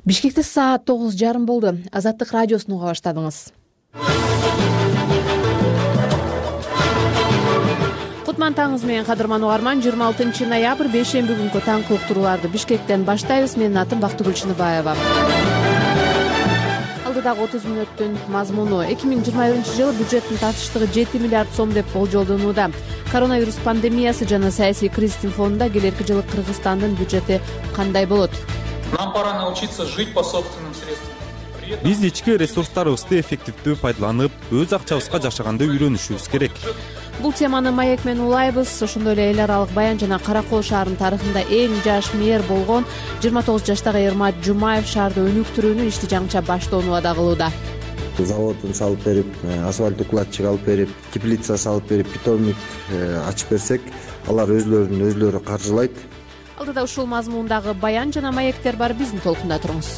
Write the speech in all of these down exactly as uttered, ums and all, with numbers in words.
Бишкекте саат тогуз жарым болду. Азаттык радиосун уга баштадыңыз. Кутман таңыңыз менен кадырман угарман. жыйырма алтынчы ноябрь бейшемби күнгү таңкы уктурууларды Бишкектен баштайбыз. Менин атым Бактыгүл Чыныбаева. Алдыдагы отуз мүнөттүн мазмуну: эки миң жыйырма биринчи жылы бюджеттин тартыштыгы жети миллиард сом деп болжолдонууда. Коронавирус пандемиясы жана саясий кризистин фонунда келерки жылы Кыргызстандын бюджети кандай болот? Нам пора научиться жить по собственным средствам. Биз ички ресурстарыбызды эффективдүү пайдаланып, өз акчабызга жашаганды үйрөнүшүбүз керек. Бул теманы маек менен улайбыз. Ошондой эле эл аралык баян жана Кара Кол шаарынын тарыхында эң жаш мэр болгон жыйырма тогуз жаштагы Эрмат Жумаев шаарды өнүктүрүүнүн ишти жаңыча баштоону вада кылууда. Заводун салып берип, асфальт укладчик алып берип, теплица салып берип, питомник ачып берсек, алар өзлөрүн өзлөрү каржылайт. Алдыда ушул мазмундагы баян жана маектер бар, биздин толкунда туруңуз.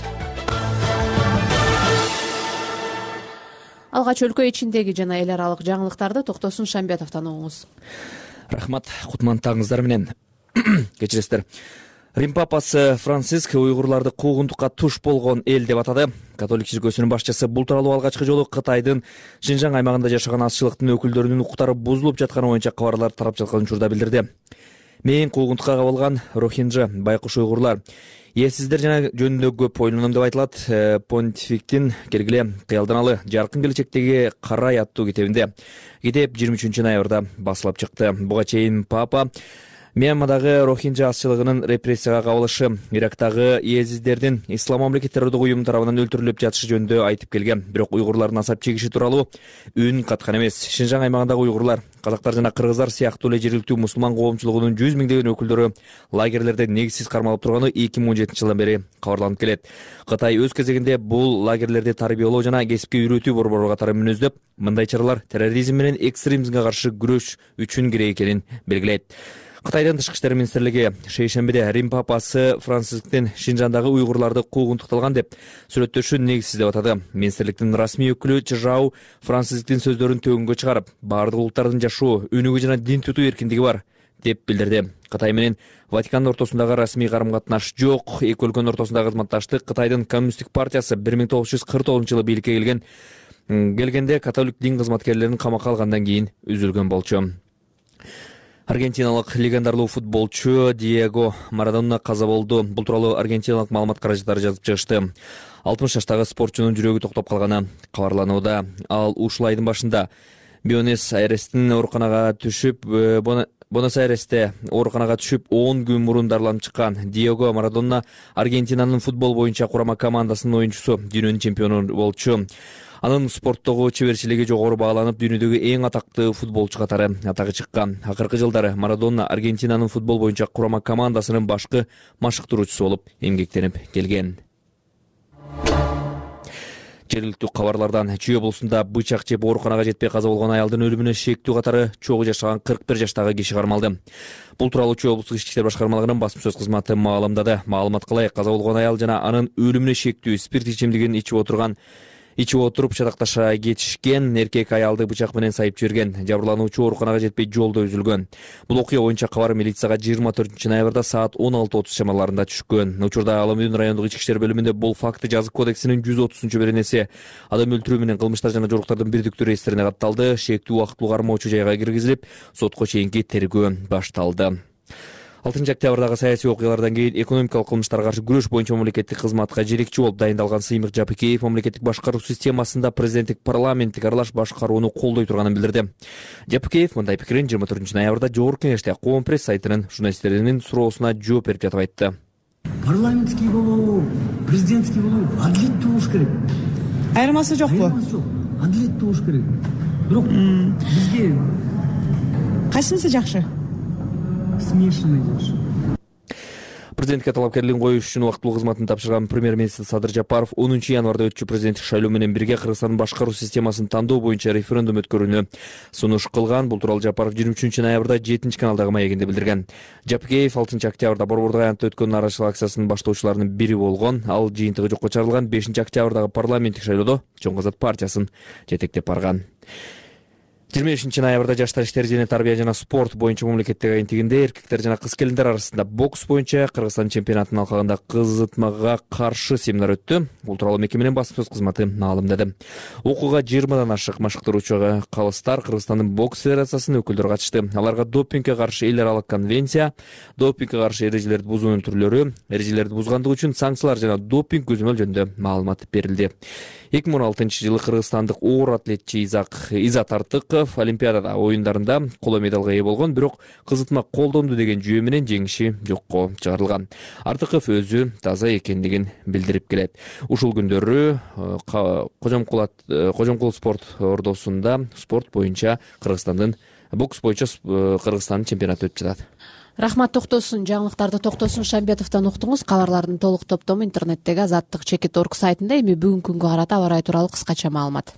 Алгач өлкө ичиндеги жана эл аралык жаңылыктарды Токтосун Шамбетовдон угуңуз. Рахмат, кутман таңыңыздар менен. Кечиресиздер. Рим папасы Франциск уйгурларды куугунтукка туш болгон эл деп атады. Католик чиркөөсүнүн башчысы бул тууралуу алгачкы жолу Кытайдын Шинжаң аймагында жашаган азчылыктын өкүлдөрүнүн укуктары бузулуп жатканы боюнча кабарлар тарап жаткан учурда билдирди. Мен куугунтукка кабылган рохинджа байкуш уйгурлар эсиздер жана жөнүндө көп ойлоном деп айтылат. Понтификтин келгиле кыялданалы жаркын келечектеги карай аттуу китебинде. Китеп жыйырма үчүнчү ноябрда басылып чыкты. Буга чейин папа Мьянмадагы рохинджа азчылыгынын репрессияга кабылышы, Ирактагы эсиздердин ислам мамлекет террордук уюму тарабынан өлтүрүлүп жатышы жөнүндө айтып келген. Бирок уйгурлардын азап чегиши тууралуу үн каткан эмес. Шинжаң аймагындагы уйгурлар, казактар жана кыргыздар сыяктуу эле жергиликтүү мусулман коомчулугунун жүз миңдеген өкүлдөрү лагерлерде негизсиз кармалып турганы эки миң он жетинчи жылдан бери кабарланып келет. Кытай өз кезегинде бул лагерлерди тарбиялоо жана кесипке үйрөтүү борбору катары мүнөздөп, мындай чаралар терроризм менен экстремизмге каршы күрөш үчүн керек экенин белгилейт. Кытайдын тышкы иштер министрлиги шейшембиде Рим папасы Францисктин Шинжандагы уйгурларды куугунтукталган деп сүрөттөшүн негизсиз деп атады. Министрликтин расмий өкүлү Чжау Францисктин сөздөрүн төгүнгө чыгарып, баардык улуттардын жашоо, өнүгүү жана дин тутуу эркиндиги бар деп билдирди. Кытай менен Ватикандын ортосундагы расмий карым-катнаш жок. Эки өлкөнүн ортосундагы кызматташтык Кытайдын коммунисттик партиясы бир миң тогуз жүз кырк тогузунчу жылы бийликке келген келгенде католик дин кызматкерлерин камакка алгандан кийин үзүлгөн болчу. Аргентиналык легендарлуу футболчу Диего Марадона каза болду. Бул тууралуу аргентиналык маалымат каражаттары жазып чыгышты. алтымыш жаштагы спортчунун жүрөгү токтоп калганы кабарланууда. Ал ушул айдын башында Буэнос-Айрестин ооруканага түшүп, Буэнос-Айресте ооруканага түшүп он күн мурун дарыланып чыккан. Диего Марадона Аргентинанын футбол боюнча курама командасынын оюнчусу, дүйнөнүн чемпиону болчу. Анын спорттогу чеберчилиги жогору бааланып, дүйнөдөгү эң атактуу футболчу катары атагы чыккан. Акыркы жылдары Марадона Аргентинанын футбол боюнча курама командасынын башкы машыктыруучусу болуп эмгектенип келген. Жергиликтүү кабарлардан Чүй облусунда бычак жеп ооруканага жетпей каза болгон аялдын өлүмүнө шектүү катары чогуу жашаган кырк бир жаштагы киши кармалды. Бул тууралуу Чүй облустук ички иштер башкармалыгынын басма-сөз кызматы маалымдады. Маалымат кылайык, каза болгон аял жана анын өлүмүнө шектүү спирт ичимдигин ичип отурган Ичип отуруп чатакташа кетишкен. Эркек аялды бычак менен сайып жиберген. Жабырлануучу ооруканага жетпей жолдо үзүлгөн. Бул окуя боюнча кабар милицияга жыйырма төртүнчү ноябрда саат он алты отуз чамаларында түшкөн. Учурда Ала Мөдүн райондук ички иштер бөлүмүндө бул факты жазык кодексинин жүз отузунчу беренеси адам өлтүрүү менен кылмыштар жана жоруктардын бирдиктүү реестрине катталды. Шектүү убактылуу кармоочу жайга киргизилип, сотко чейинки тергөө башталды. алтынчы октябрдагы саясий окуялардан кийин экономикалык кылмыштарга каршы күрөш боюнча мамлекеттик кызматка желекчи болуп дайындалган Сыймык Жапыкеев мамлекеттик башкаруу системасында президенттик парламенттик аралаш башкарууну колдой турганын билдирди. Жапыкеев мындай пикирин жыйырма төртүнчү ноябрда Жогорку Кеңеште Коом пресс сайтынын журналисттеринин суроосуна жооп берип жатып айтты. Парламентский болобу, президентский болобу, адилеттүү болуш керек. Айырмасы жокпу? Айырмасы жок. Адилеттүү болуш керек. Бирок бизге кайсынысы жакшы? Смешанный жакшы. Президентке талапкерлигин коюш үчүн убактылуу кызматын тапшырган премьер-министр Садыр Жапаров онунчу январда өтчү президенттик шайлоо менен бирге Кыргызстандын башкаруу системасын тандоо боюнча референдум өткөрүүнү сунуш кылган. Бул тууралуу Жапаров жыйырма үчүнчү ноябрда жетинчи каналдагы маегинде билдирген. Жапыкеев алтынчы октябрда Борбордук аянтта өткөн нааразычылык акциясынын баштоочуларынын бири болгон. Ал жыйынтыгы жокко чыгарылган бешинчи октябрдагы парламенттик шайлоодо Чоң Казак партиясын жетектеп барган. жыйырма бешинчи ноябрда жаштар иштери жана тарбия жана спорт боюнча мамлекеттик агенттигинде эркектер жана кыз келиндер арасында бокс боюнча Кыргызстан чемпионатынын алкагында кызытмага каршы семинар өттү. Бул тууралуу мекеменин басма сөз кызматы маалымдады. Окууга жыйырмадан ашык машыктыруучу калыстар Кыргызстандын бокс федерациясынын өкүлдөрү катышты. Аларга допингге каршы эл аралык конвенция, допингге каршы эрежелерди бузуунун түрлөрү, эрежелерди бузгандык үчүн санкциялар жана допинг көзөмөл жөнүндө маалымат берилди. эки миң он алтынчы жылы кыргызстандык оор атлетчи Изак Изат Артыков Олимпиада оюндарында коло медалга ээ болгон, бирок кызытма колдонду деген жүйө менен жеңиши жокко чыгарылган. Артыков өзү таза экендигин билдирип келет. Ушул күндөрү Кожомкул Кожомкул спорт ордосунда спорт боюнча Кыргызстандын бокс боюнча Кыргызстандын чемпионаты өтүп жатат. Рахмат, токтосун. Жаңылыктарды Токтосун Шамбетовдон уктуңуз. Кабарлардын толук топтому интернеттеги азаттык чекит точка орг сайтында. Эми бүгүнкү күнгө карата аба ырайы тууралуу кыскача маалымат.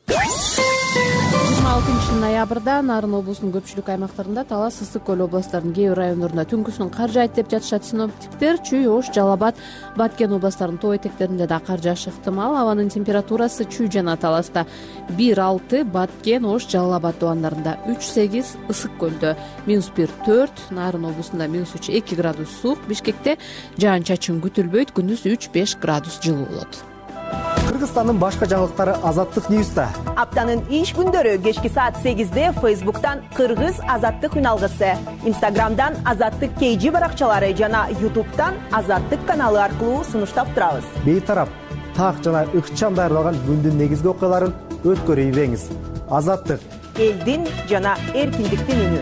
жыйырма алтынчы ноябрда Нарын облусунун көпчүлүк аймактарында Талас, Ысык көл областарынын кээ бир райондорунда түнкүсүн кар жаайт деп жатышат синоптиктер. Чүй, Ош, Жалал Абад, Баткен областарынын тоо этектеринде да кар жаашы ыктымал. Абанын температурасы Чүй жана Таласта бир алты, Баткен, Ош, Жалал Абад тубандарында үч сегиз, Ысык көлдө минус бир төрт, Нарын облусунда минус үч эки градус суук, Бишкекте жаан чачын күтүлбөйт, күндүз үч беш градус жылуу болот. Кыргызстандын башка жаңылыктары Азаттык Ньюста. Аптанын иш күндөрү кечки саат сегизде Фейсбуктан Кыргыз Азаттык үналгысы, Инстаграмдан Азаттык Кейжи баракчалары жана Ютубтан Азаттык каналы аркылуу сунуштап турабыз. Бейтарап, так жана ыкчам даярдалган күндүн негизги окуяларын өткөрүйбеңиз. Азаттык элдин жана эркиндиктин үнү.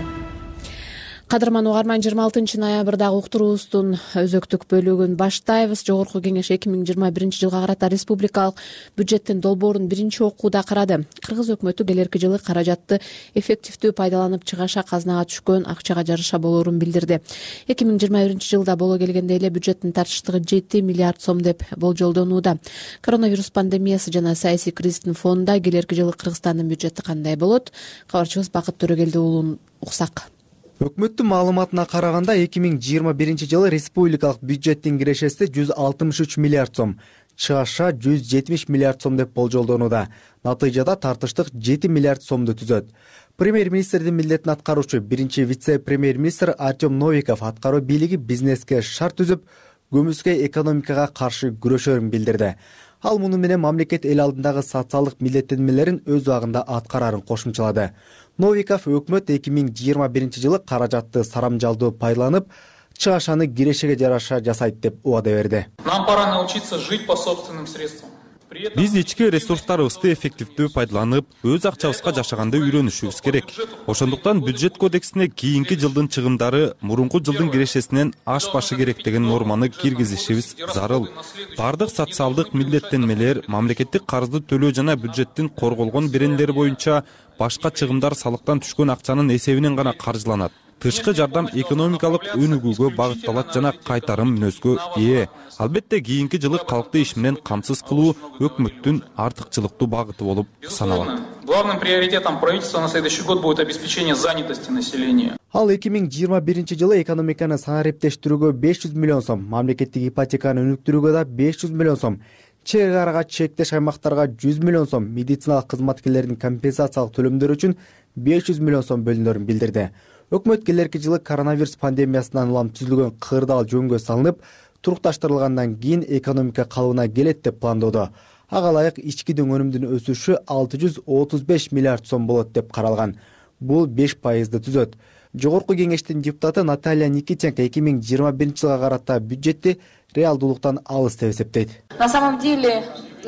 Кадырман угарман, жыйырма алтынчы ноябрдагы уктуруубуздун өзөктүк бөлүгүн баштайбыз. Жогорку Кеңеш эки миң жыйырма биринчи жылга карата республикалык бюджеттин долбоорун биринчи окууда карады. Кыргыз өкмөтү келерки жылы каражатты эффективдүү пайдаланып чыгаша казынага түшкөн акчага жараша болоорун билдирди. эки миң жыйырма биринчи жылда боло келгенде эле бюджеттин тартыштыгы жети миллиард сом деп болжолдонууда. Коронавирус пандемиясы жана саясий кризистин фонунда келерки жылы Кыргызстандын бюджети кандай болот? Кабарчыбыз Бакыт Төрөгелди уулун уксак. Өкмөттүн маалыматына караганда эки миң жыйырма биринчи жылы республикалык бюджеттин кирешеси жүз алтымыш үч миллиард сом, чыгаша жүз жетимиш миллиард сом деп болжолдонууда. Натыйжада тартыштык жети миллиард сомду түзөт. Премьер-министрдин милдетин аткаруучу биринчи вице-премьер-министр Артем Новиков аткаруу бийлиги бизнеске шарт түзүп, көмүскө экономикага каршы күрөшөрүн билдирди. Ал муну менен мамлекет эл алдындагы социалдык милдеттенмелерин өз убагында аткарарын кошумчалады. Новиков өкмөт эки миң жыйырма биринчи жылы каражатты сарамжалдуу пайдаланып, чыгашаны кирешеге жараша жасайт деп убада берди. Нам пора научиться жить по собственным средствам. Биз ички ресурстарыбызды эффективдүү пайдаланып, өз акчабызга жашаганды үйрөнүшүбүз керек. Ошондуктан бюджет кодексине кийинки жылдын чыгымдары мурунку жылдын кирешесинен ашпашы керек деген норманы киргизишибиз зарыл. Бардык социалдык милдеттенмелер, мамлекеттик карызды төлөө жана бюджеттин корголгон берендери боюнча башка чыгымдар салыктан түшкөн акчанын эсебинен гана каржыланат. Тышкы жардам экономикалык өнүгүүгө багытталат жана кайтарым мүнөзгө ээ. Албетте кийинки жылы калкты иш менен камсыз кылуу өкмөттүн артыкчылыктуу багыты болуп саналат. Главным приоритетом правительства на следующий год будет обеспечение занятости населения. Ал эки миң жыйырма биринчи жылы экономиканы санариптештирүүгө беш жүз миллион сом, мамлекеттик ипотеканы өнүктүрүүгө да беш жүз миллион сом, чек арага чектеш аймактарга жүз миллион сом, медициналык кызматкерлердин компенсациялык төлөмдөрү үчүн беш жүз миллион сом бөлүнөрүн билдирди. Өкмөт келерки жылы коронавирус пандемиясынан улам түзүлгөн кырдаал жөнгө салынып, турукташтырылгандан кийин экономика калыбына келет деп пландоодо. Ага ылайык ички өнүмдүн өсүшү алты жүз отуз беш миллиард сом болот деп каралган. Бул беш пайызды түзөт. Жогорку Кеңештин депутаты Наталья Никитенко эки миң жыйырма биринчи жылга карата бюджетти реалдуулуктан алыс деп эсептейт. На самом деле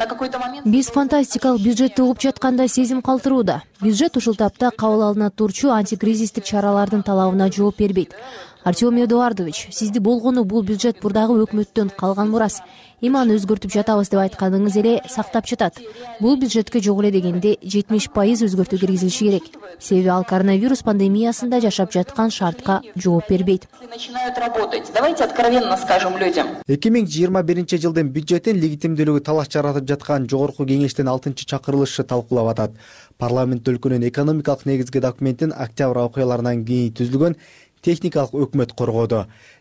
биз фантастикалык бюджетти угуп жаткандай сезим калтырууда. Бюджет ушул тапта кабыл алынат турчу антикризистик чаралардын талабына жооп бербейт. Артем Эдуардович, сизди болгону бул бюджет бурдагы өкмөттөн калган мурас. Эми аны өзгөртүп жатабыз деп айтканыңыз эле сактап жатат. Бул бюджетке жок эле дегенде жетимиш пайыз өзгөртүү киргизилиши керек. Себеби ал коронавирус пандемиясында жашап жаткан шартка жооп бербейт. Начинают работать. Давайте откровенно скажем людям. эки миң жыйырма биринчи жылдын бюджетин легитимдүүлүгү талаш жаратып жаткан Жогорку Кеңештин алтынчы чакырылышы талкуулап атат. Парламент өлкөнүн экономикалык негизги документин октябрь окуяларынан кийин түзүлгөн техникалык өкмөт коргоодо.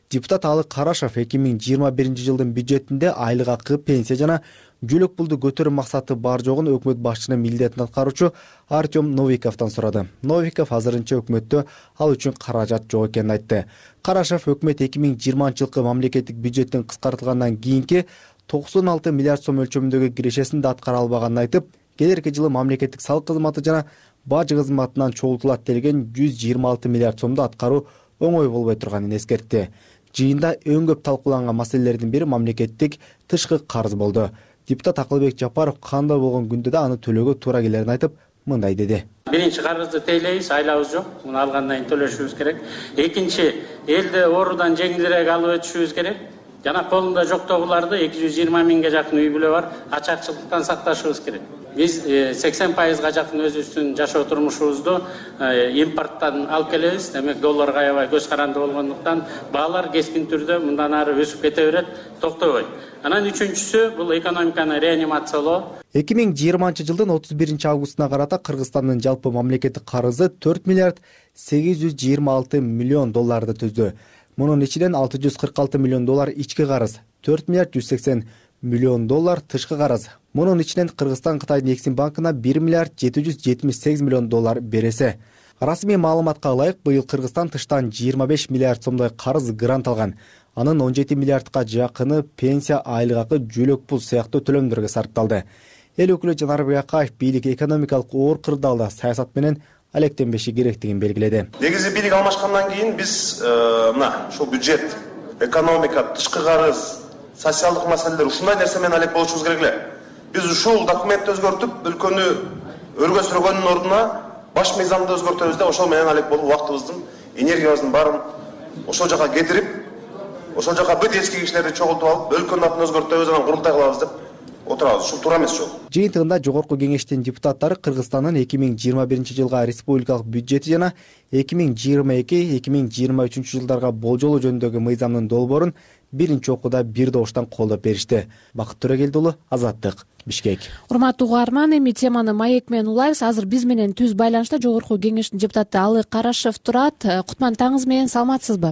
Депутат Алык Карашев эки миң жыйырма биринчи жылдын бюджетинде айлык акы, пенсия жана жөлөк пулду көтөрүү максаты бар жогун өкмөт башчынын милдетин аткаруучу Артем Новиковдон сурады. Новиков азырынча өкмөттө ал үчүн каражат жок экенин айтты. Карашев өкмөт эки миң жыйырманчы жылкы мамлекеттик бюджеттин кыскартылгандан кийинки токсон алты миллиард сом өлчөмүндөгү кирешесин да аткара албаганын айтып, келерки жылы мамлекеттик салык кызматы жана бажы кызматынан чогултулат делген жүз жыйырма алты миллиард сомду аткаруу оңой болбой турганын эскертти. Жыйында эң көп талкууланган маселелердин бири мамлекеттик тышкы карыз болду. Депутат Акылбек Жапаров кандай болгон күндө да аны төлөөгө туура келерин айтып, мындай деди. Биринчи карызды тейлейбиз, айлабыз жок, муну алгандан кийин төлөшүбүз керек. Экинчи, элди оорудан жеңилирээк алып өтүшүбүз керек. Жана колунда жоктогуларды эки жүз жыйырма миңге жакын үй бүлө бар, ачакчылыктан сакташыбыз керек. Биз сексен пайызга жакын өзүбүздүн жашоо турмушубузду импорттон алып келебиз. Демек долларга аябай көз каранды болгондуктан баалар кескин түрдө мындан ары өсүп кете берет, токтобойт. Анан үчүнчүсү бул экономиканы реанимациялоо. эки миң жыйырманчы жылдын отуз биринчи августуна карата Кыргызстандын жалпы мамлекеттик карызы төрт миллиард сегиз жүз жыйырма алты миллион долларды түздү. Мунун ичинен алты жүз кырк алты миллион доллар ички карыз, төрт миллиард жүз сексен миллион доллар тышкы карыз. Мунун ичинен Кыргызстан Кытайдын Эксим банкына бир миллиард жети жүз жетимиш сегиз миллион доллар бересе. Расмий маалыматка ылайык, быйыл Кыргызстан тыштан жыйырма беш миллиард сомдой карыз грант алган. Анын он жети миллиардка жакыны пенсия, айлык акы, жөлөк пул сыяктуу төлөмдөргө сарпталды. Эл өкүлү Жанарбек Акаев бийлик экономикалык оор кырдаалда саясат менен алектенбеши керектигин белгиледи. Негизи бийлик алмашкандан кийин биз мына ушул бюджет, экономика, тышкы карыз, социалдык маселелер ушундай нерсе менен алек болушубуз керек эле. Биз ушул документти өзгөртүп, өлкөнү өргө сүргөндүн ордуна баш мыйзамды өзгөртөбүз да ошол менен алек болуп убактыбыздын, энергиябыздын баарын ошол жака кетирип, ошол жака бүт эски кишилерди чогултуп алып, өлкөнүн атын өзгөртөбүз, анан курултай кылабыз деп отурабыз. Ушул туура эмес жол. Жыйынтыгында Жогорку Кеңештин депутаттары Кыргызстандын эки миң жыйырма биринчи жылга республикалык бюджети жана эки миң жыйырма эки — эки миң жыйырма үчүнчү жылдарга болжолу жөнүндөгү мыйзамдын долбоорун биринчи окууда бир добуштан колдоп беришти. Бакыт Төрөгелди уулу, Азаттык, Бишкек. Урматтуу угарман, эми теманы маек менен улайбыз. Азыр биз менен түз байланышта Жогорку Кеңештин депутаты Алык Карашев турат. Кутман таңыңыз менен, саламатсызбы?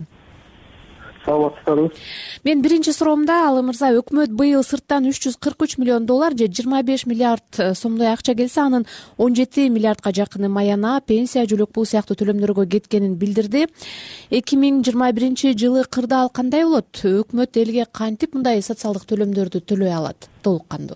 Саламатсызбы. Мен биринчи суроомда Алы мырза, өкмөт быйыл сырттан үч жүз кырк үч миллион доллар же жыйырма беш миллиард сомдой акча келсе, анын он жети миллиардка жакыны маяна, пенсия, жөлөк пул сыяктуу төлөмдөргө кеткенин билдирди. эки миң жыйырма биринчи жылы кырдаал кандай болот? Өкмөт элге кантип мындай социалдык төлөмдөрдү төлөй алат толук кандуу?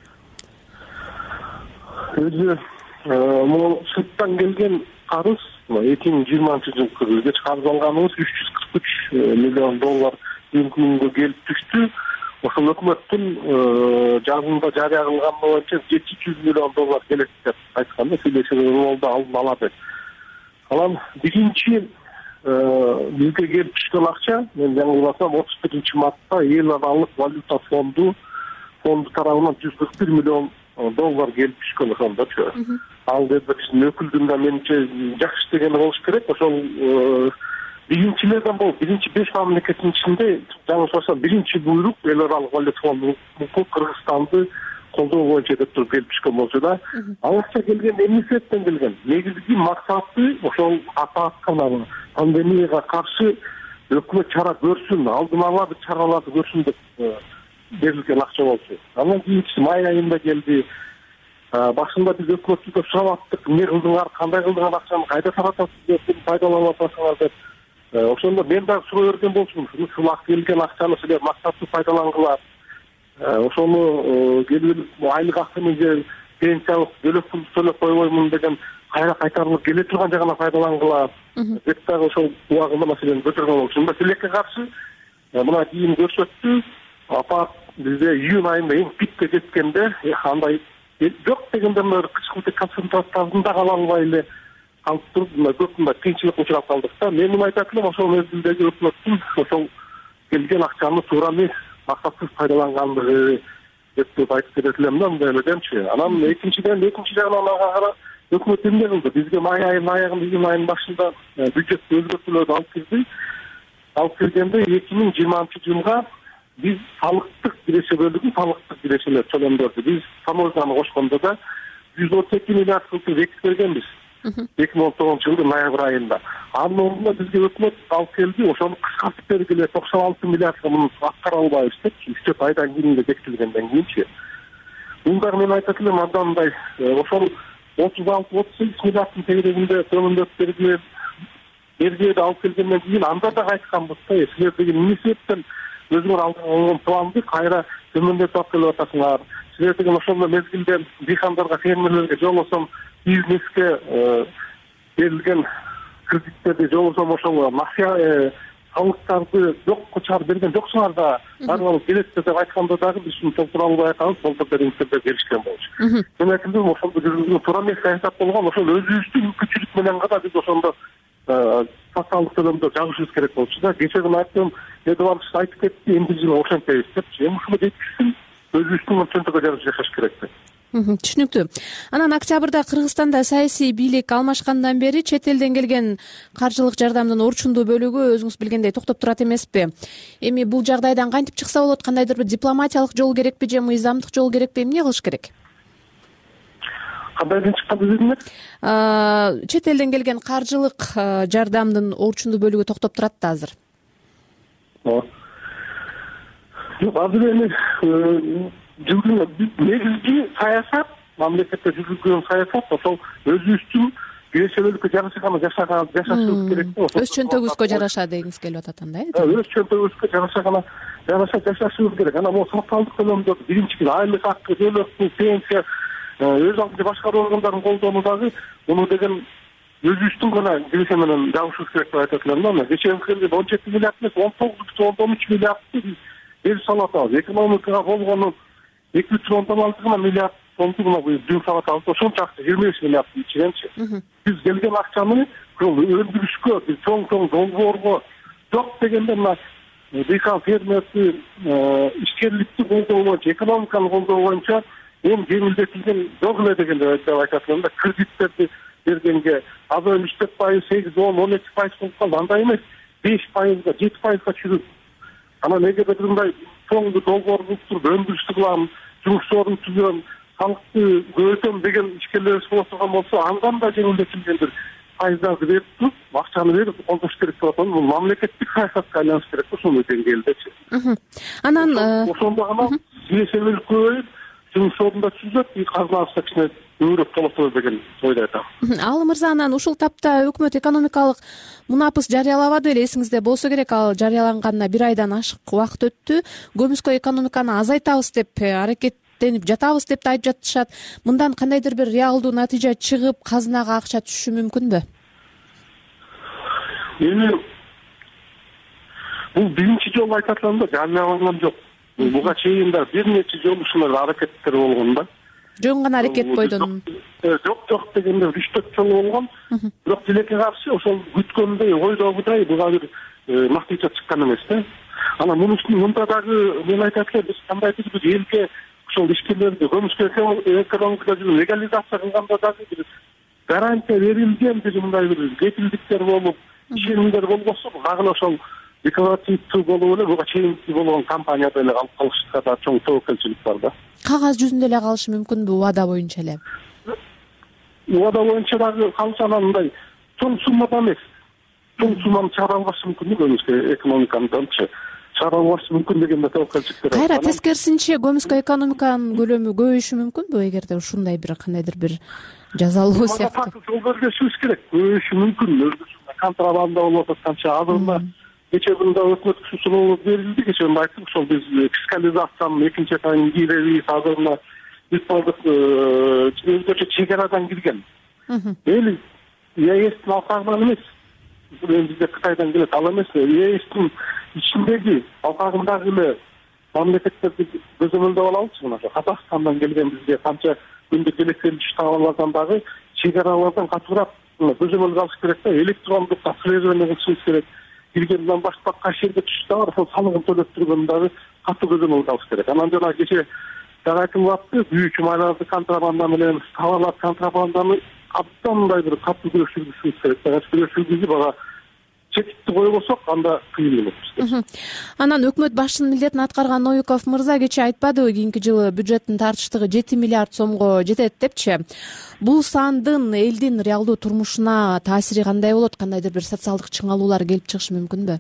Өзү могу сырттан келген карыз эки миң жыйырманчы жылкы бюджет карыз алганыбыз үч жүз кырк үч миллион доллар бүгүнкү күнгө келип түштү. Ошол өкмөттүн жазында жарыя кылган боюнча жети жүз миллион доллар келет деп айтканда, сүйлөшүүлөрдө алдын ала деп. Анан биринчи бизге келип түшкөн акча, мен жаңылбасам, отуз биринчи мартта эл аралык валюта фонду фонду тарабынан жүз кырк бир миллион доллар келип түшкөн ошондочу. Ал деп биздин өкүлдүн да менимче жакшы иштегени болуш керек. Ошол биринчилерден болуп, биринчи беш мамлекеттин ичинде жаңылышпасам биринчи буйрук эл аралык валюта фонду Кыргызстанды колдоо боюнча деп туруп келип түшкөн болчу да. Ал акча келген эмне себептен келген? Негизги максаты ошол ата аткан пандемияга каршы өкмөт чара көрсүн, алдын ала бир чараларды көрсүн деп берилген акча болчу. Анан кийинчиси май айында келди. Башында биз өкмөттү көп сурап аттык, эмне кылдыңар, кандай кылдыңар, акчаны кайда таратасыз деп, пайдаланып атасыңар деп. Ошондо мен дагы суроо берген болчумун. Ушул келген акчаны силер максаттуу пайдалангыла. Ошону келип айлык акчаны же пенсиялык жөлөк пулду төлөп койбоймун деген кайра кайтарылып келе турган жагына пайдалангыла деп дагы ошол убагында маселени көтөргөн болчумун. Тилекке каршы мына кийин көрсөттү. Апа бизде июнь айында эң пикке жеткенде андай жок дегенде мына кычкылык концентрациясын да ала албай эле калып туруп, мына көп мына кыйынчылыкка учурап калдык да. Мен муну айтат элем, ошол мезгилдеги өкмөттүн ошол келген акчаны туура эмес, максатсыз пайдалангандыгы деп айтып берет элем да, мындай эле демчи. Анан экинчиден, экинчи жагынан алганда өкмөт эмне кылды? Бизге май айынын аягында, июнь айынын башында бюджет өзгөртүүлөрдү алып кирди. Алып киргенде эки миң жыйырманчы жылга биз салыктык киреше бөлүгү, салыктык кирешелер төлөмдөрдү биз таможняны кошкондо да жүз отуз эки миллиард сотуп экс бергенбиз. эки миң он тогузунчу жылдын ноябрь айында. Анын ордуна бизге өкмөт алып келди, ошону кыскартып бергиле токсон алты миллиардга муну аткара албайбыз деп, үч төрт айдан кийин эле бекитилгенден кийинчи. Бул дагы мен айтат элем мындай, ошол отуз алты отуз сегиз миллиарддын тегерегинде төмөндөп бергиле бергиле алып келгенден кийин анда дагы айтканбыз да, силер деген эмне себептен өзүңөр алдыга койгон планды кайра төмөндөтүп алып келип атасыңар. Силер деген ошондо мезгилде дыйкандарга, фермерлерге жолосом бизнеске берилген кредиттерди жолосом ошол мафия салыктарды жокко чыгарып берген жоксуңар да, баары келет деп айтканда дагы биз ушуну толтура албай атабыз, толтуруп бериңиздер деп беришкен болчу. Мен айттым, ошондо жүргүзгөн туура эмес саясат болгон, ошол өзүбүздүн мүмкүнчүлүк менен гана биз ошондо социалдык төлөмдө жагышыбыз керек болчу да. Кечээ күнү айттым, Эдуард айтып кетти, эмди жылы ошентебиз депчи. Эми ушуну жеткизсин, өзүбүздүн чөнтөгө жарыш жашаш керек деп. Түшүнүктүү. Анан октябрда Кыргызстанда саясий бийлик алмашкандан бери чет элден келген каржылык жардамдын орчундуу бөлүгү өзүңүз билгендей токтоп турат эмеспи? Эми бул жагдайдан кантип чыкса болот? Кандайдыр бир дипломатиялык жол керекпи же мыйзамдык жол керекпи? Эмне кылыш керек? Кандайдан чыкканды дедиңер? Чет элден келген каржылык жардамдын орчундуу бөлүгү токтоп турат да азыр. Жок, азыр эми жүргүзгөн негизги саясат, мамлекетте жүргүзгөн саясат ошол өзүбүздүн кирешелүүлүккө жараша гана жашашыбыз керек да. Өз чөнтөгүбүзгө жараша дегиңиз келип атат анда, э? Өз чөнтөгүбүзгө жараша гана жараша жашашыбыз керек. Анан могу социалдык төлөмдө биринчи айлык акы, төлөп, пенсия, өз алдынча башкаруу органдарын колдонуу дагы муну деген өзүбүздүн гана киреше менен жабышыбыз керек деп айтат элем да. Кечээ келген он жети миллиард эмес, он тогуз бүтүн ондон үч миллиардты биз берип салып атабыз. Экономикага болгону эки бүтүн ондон алты гана миллиард сомду мына бул салып атабыз. Ошончо акча жыйырма беш миллиард ичигенчи. Биз келген акчаны өндүрүшкө, биз чоң-чоң долбоорго жок дегенде мына дыйкан фермерди, ишкерликти колдоо боюнча, экономиканы колдоо боюнча эми жеңилдетилген жок эле дегенде деп айтат элем да. Кредиттерди бергенге азыр үч төрт пайыз, сегиз, он, он эки пайыз болуп калды. Андай эмес, беш пайызга, жети пайызга чыгып. Анан эгерде мындай чоң долбоор кылып туруп өндүрүштү кылам, жумуш ордун түзөм, салыкты көбөйтөм деген ишкерлерибиз боло турган болсо, андан да жеңилдетилген бир пайыздарды берип туруп, акчаны берип колдош керек деп атам. Бул мамлекеттик саясатка айланыш керек да, ошол деңгээлдечи. Анан ошондо гана кирешелүүлүк көбөйүп, жумуш ордунда түзүлөт, казынабызга кичине көбүрөөк толотот деген ойдо айтам. Ал мырза, анан ушул тапта өкмөт экономикалык мунапыс жарыялабады беле? Эсиңизде болсо керек, ал жарыяланганына бир айдан ашык убакыт өттү. Көмүскө экономиканы азайтабыз деп аракеттенип жатабыз деп да айтып жатышат. Мындан кандайдыр бир реалдуу натыйжа чыгып, казынага акча түшүшү мүмкүнбү? Эми бул биринчи жолу айтат элем да, жарыяланган жок. Буга чейин да бир нече жолу ушундай аракеттер болгон да. Жөн гана аракет бойдон. Жок жок дегенде үч төрт жолу болгон. Бирок тилекке каршы ошол күткөндөй, ойдогудай буга бир натыйжа чыккан эмес да. Анан мунусун мында дагы мен айтат элем, биз кандайдыр бир элге ошол ишкерлерди көмүскө экономикада жүрүп легализация кылганда дагы бир гарантия берилген бир мындай бир кепилдиктер болуп, ишенимдер болбосо, дагы ошол декларативдүү болуп эле буга чейинки болгон компанияда эле калып калышка да чоң тобокелчилик бар да. Кагаз жүзүндө эле калышы мүмкүнбү, убада боюнча эле? Убада боюнча дагы калса, анан мындай чоң суммада эмес, чоң сумманы чыгара албашы мүмкүн көмүскө экономиканычы чыгара албашы мүмкүн дегенде тобокелчиликтер бар. Кайра тескерисинче көмүскө экономиканын көлөмү көбөйүшү мүмкүнбү эгерде ушундай бир кандайдыр бир жазалоо сыяктуу жол бергенибиз керек? Көбөйүшү мүмкүн. Контрабанда болуп атканча азырында кечээ күндө өкмөт суроолор берилди. Кечээ күндө айттык, ошол биз фискализациянын экинчи этабын киребиз. Азырында биз бардык өзгөчө чегарадан кирген. Эли ЕСтин алкагынан эмес, бизде Кытайдан келет, ал эмес, ЕСтин ичиндеги алкагындагы эле мамлекеттерди көзөмөлдөп алабызчы. Мына Казакстандан келген бизге канча күндүк электр күч табалардан дагы чегаралардан катуураак көзөмөл алыш керек да, электрондук отслеживание кылышыбыз керек. Киргенден баштап кайсы жерге түшүп дагы ошол салыгын төлөп турган дагы катуу көзөмөл алыш керек. Анан жана кечээ дагы айтылып атты, бүйүүчү майларды контрабанда менен товарлар контрабанданы абдан мындай бир катуу күрөш жүргүзүшүбүз керек. Күрөш жүргүзүп ага тетикти койбосок анда кыйын болот. Анан өкмөт башчынын милдетин аткарган Ноюков мырза кечээ айтпадыбы, кийинки жылы бюджеттин тартыштыгы жети миллиард сомго жетет депчи. Бул сандын элдин реалдуу турмушуна таасири кандай болот? Кандайдыр бир социалдык чыңалуулар келип чыгышы мүмкүнбү?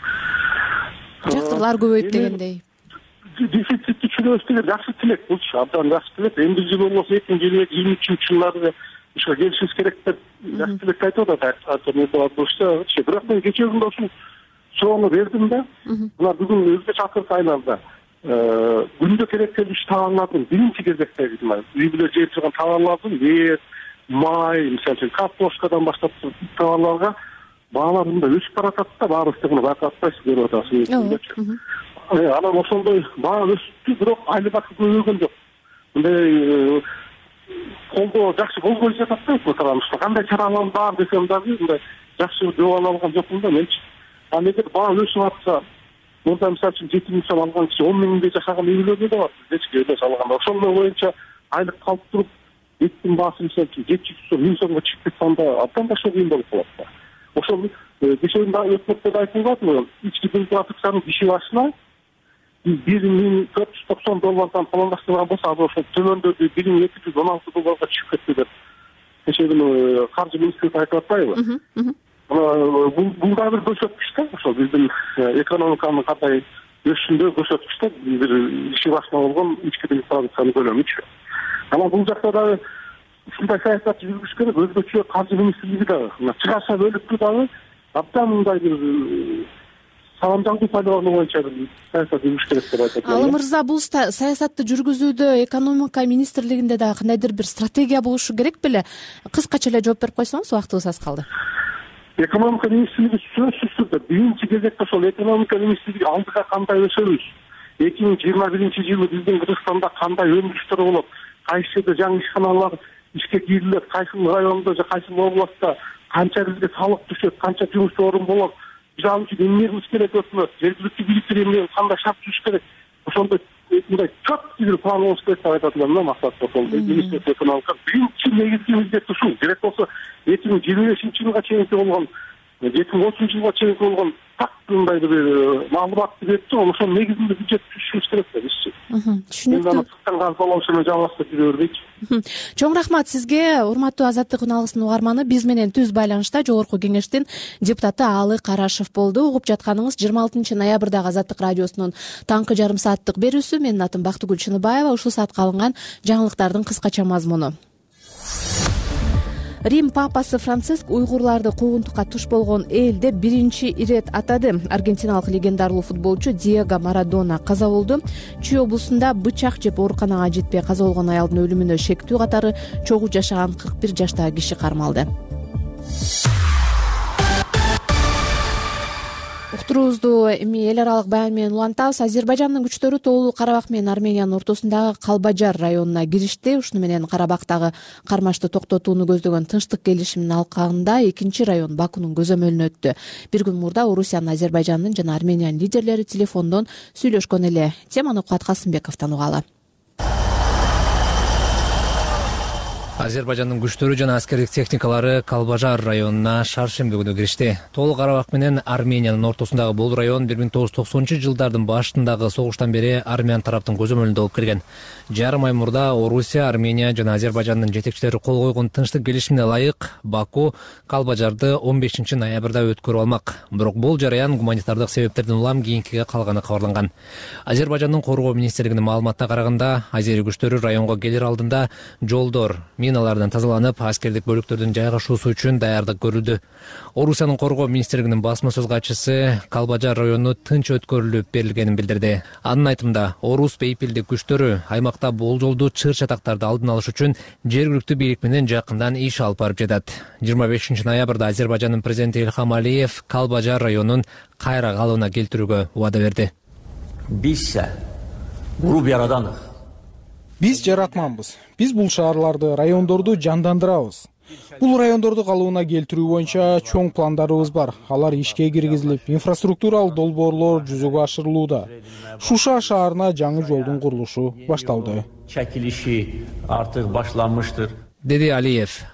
Жактырлар көбөйүп дегендей. Дефицитти чүрөбүз деген жакшы тилек, булчу абдан жакшы тилек. Эмди жыл болбосо эки миң жыйырма эки жыйырма үчүнчү жылдары ушуга келишибиз керек деп жакшы тилек айтып атат. Бирок мен кечээ күндө ушул суроону бердим да. Мына бүгүн өзгөчө акыркы айларда күндө керектелүү иш товарлардын биринчи кезектеги үй бүлө жеп турган товарлардын эт, май, мисалы үчүн картошкадан баштап товарларга баалар мындай өсүп баратат да, баарыбыз тек байкап атпайсыз, көрүп атасыз. Анан ошондой баа өстү, бирок айлык акы көбөйгөн жок. Мындай колдоо жакшы болбой жатат да өкмөт. Кандай чаралар бар десем дагы мындай жакшы жооп ала алган жокмун да менчи. Ал эгер баа өсүп атса, мында мисалы үчүн жети миң сом алган киши он миңдей жашаган үй бүлөлөр да бар. Кечке эле салганда ошондой боюнча айлык калып туруп, эттин баасы мисалы үчүн жети жүз сом, миң сомго чыгып кетсе анда абдан да кыйын болуп калат да. Ошол кечээ өкмөттө айтылган ички инфляциянын киши башына бир миң төрт жүз токсон доллардан пландаштырган болсо, азыр ошол төмөндөгү бир миң эки жүз он алты долларга чыгып кетти деп кечээ күнү каржы министрлиги айтып атпайбы? Бул да бир көрсөткүч да, ошол биздин экономиканын кандай өсүшүндө көрсөткүч да, бир иши башына болгон ички инфляциянын көлөмүчү. Анан бул жакта дагы ушундай саясат жүргүзүш керек, өзгөчө каржы министрлиги дагы чыгарса бөлүктү дагы абдан мындай бир саламжаңдуу пайдалануу боюнча бир саясат жүргүзүш керек деп айтат. Ал мырза, бул саясатты жүргүзүүдө экономика министрлигинде дагы кандайдыр бир стратегия болушу керек беле? Кыскача эле жооп берип койсоңуз, убактыбыз аз калды. Экономика министрлиги сөзсүз түрдө биринчи кезекте ошол экономика министрлиги алдыга кандай өсөбүз, эки миң жыйырма биринчи жылы биздин Кыргызстанда кандай өндүрүштөр болот, кайсы жерде жаңы ишканалар ишке кирилет, кайсы райондо же кайсы областта канча бизге салык түшөт, канча жумуш орун болот, биз ал үчүн эмнебиз керек, өкмөт жергиликтүү бийликтер эмне кандай шарт түзүш керек, ошондой мындай четкий бир план болуш керек деп айтат элем да. Максат ошол министрлик экономика биринчи негизги милдети ушул. Керек болсо эки миң жыйырма бешинчи жылга чейинки болгон, эки миң отузунчу жылга чейинки болгон так мындай бир маалыматты берип туруп, ошонун негизинде бюджет түзүшүбүз керек да бизчи. Түшүнүктүү. Чоң рахмат сизге, урматтуу Азаттык үн алгысынын угарманы. Биз менен түз байланышта Жогорку Кеңештин депутаты Алы Карашев болду. Угуп жатканыңыз жыйырма алтынчы ноябрдагы Азаттык радиосунун таңкы жарым сааттык берүүсү. Менин атым Бактыгүл Чыныбаева. Ушул саатка алынган жаңылыктардын кыскача мазмуну. Рим папасы Франциск уйгурларды куугунтукка туш болгон эл деп биринчи ирет атады. Аргентиналык легендарлуу футболчу Диего Марадона каза болду. Чүй облусунда бычак жеп ооруканага жетпей каза болгон аялдын өлүмүнө шектүү катары чогуу жашаган кырк бир жаштагы киши кармалды. Уктуруубузду эми эл аралык баян менен улантабыз. Азербайжандын күчтөрү Тоолуу Карабак менен Армениянын ортосундагы Калбажар районуна киришти. Ушуну менен Карабактагы кармашты токтотууну көздөгөн тынчтык келишиминин алкагында экинчи район Бакунун көзөмөлүнө өттү. Бир күн мурда Орусиянын, Азербайжандын жана Армениянын лидерлери телефондон сүйлөшкөн эле. Теманы Кубат Касымбековдон угалы. Азербайжандын күчтөрү жана аскердик техникалары Калбажар районуна шаршемби күнү киришти. Тоолуу Карабак менен Армениянын ортосундагы бул район бир миң тогуз жүз токсонунчу жылдардын башындагы согуштан бери Армян тараптын көзөмөлүндө болуп келген. Жарым ай мурда Орусия, Армения жана Азербайжандын жетекчилери кол койгон тынчтык келишимине ылайык Баку Калбажарды он бешинчи ноябрда өткөрүп алмак. Бирок бул жараян гуманитардык себептерден улам кийинкиге калганы кабарланган. Азербайжандын коргоо министрлигинин маалыматына караганда, азери күчтөрү районго келер алдында жолдор миналардан тазаланып, аскердик бөлүктөрдүн жайгашуусу үчүн даярдык көрүлдү. Орусиянын коргоо министрлигинин басма сөз катчысы Калбажар району тынч өткөрүлүп берилгенин билдирди. Анын айтымында, орус бейпилдик күчтөрү аймакта болжолдуу чыр чатактарды алдын алыш үчүн жергиликтүү бийлик менен жакындан иш алып барып жатат. жыйырма бешинчи ноябрда Азербайжандын президенти Илхам Алиев Калбажар районун кайра калыбына келтирүүгө убада берди. Бизсе груб яраданык. Биз жаратманбыз. Биз бул шаарларды, райондорду жандандырабыз. Бул райондорду калыбына келтирүү боюнча чоң пландарыбыз бар. Алар ишке киргизилип, инфраструктуралык долбоорлор жүзөгө ашырылууда. Шуша шаарына жаңы жолдун курулушу башталды. Чекилиши артык башланмыштыр, деди Алиев.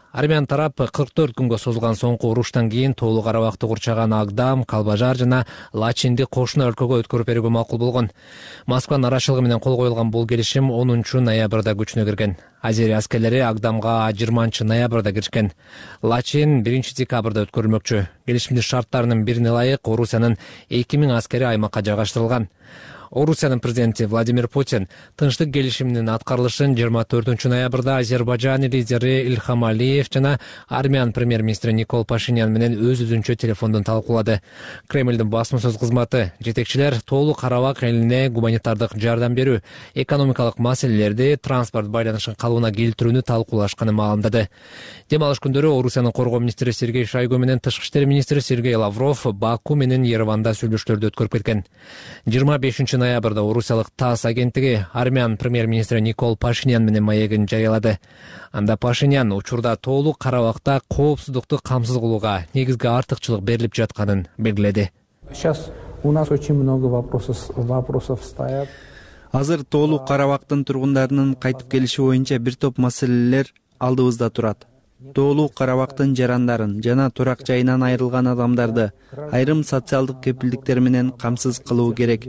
Армян тарап кырк төрт күнгө созулган соңку уруштан кийин тоолук Карабакты курчаган Агдам, Калбажар жана Лачинди кошуна өлкөгө өткөрүп берүүгө макул болгон. Москванын арачылыгы менен кол коюлган бул келишим онунчу ноябрда күчүнө кирген. Азерия аскерлери Агдамга жыйырманчы ноябрда киришкен. Лачин биринчи декабрда өткөрүлмөкчү. Келишимдин шарттарынын бирине ылайык Орусиянын эки миң аскери аймакка жайгаштырылган. Орусиянын президенти Владимир Путин тынчтык келишиминин аткарылышын жыйырма төртүнчү ноябрда Азербайжан лидери Ильхам Алиев жана Армян премьер-министри Никол Пашинян менен өз өзүнчө телефондон талкуулады. Кремлдин басма сөз кызматы жетекчилер тоолук Карабак элине гуманитардык жардам берүү, экономикалык маселелерди, транспорт байланышын калыбына келтирүүнү талкуулашканын маалымдады. Дем алыш күндөрү Орусиянын коргоо министри Сергей Шойгу менен тышкы иштер министри Сергей Лавров Баку менен Ереванда сүйлөшүүлөрдү өткөрүп кеткен. жыйырма бешинчи ноябрда Орусиялык ТАСС агенттиги Армян премьер-министри Никол Пашинян менен маегин жарыялады. Анда Пашинян учурда тоолук Карабакта коопсуздукту камсыз кылууга негизги артыкчылык берилип жатканын белгиледи. Сейчас у нас очень много вопросов вопросов стоят. Азыр тоолук Карабактын тургундарынын кайтып келиши боюнча бир топ маселелер алдыбызда турат. Тоолук Карабактын жарандарын жана турак жайынан айрылган адамдарды айрым социалдык кепилдиктер менен камсыз кылуу керек,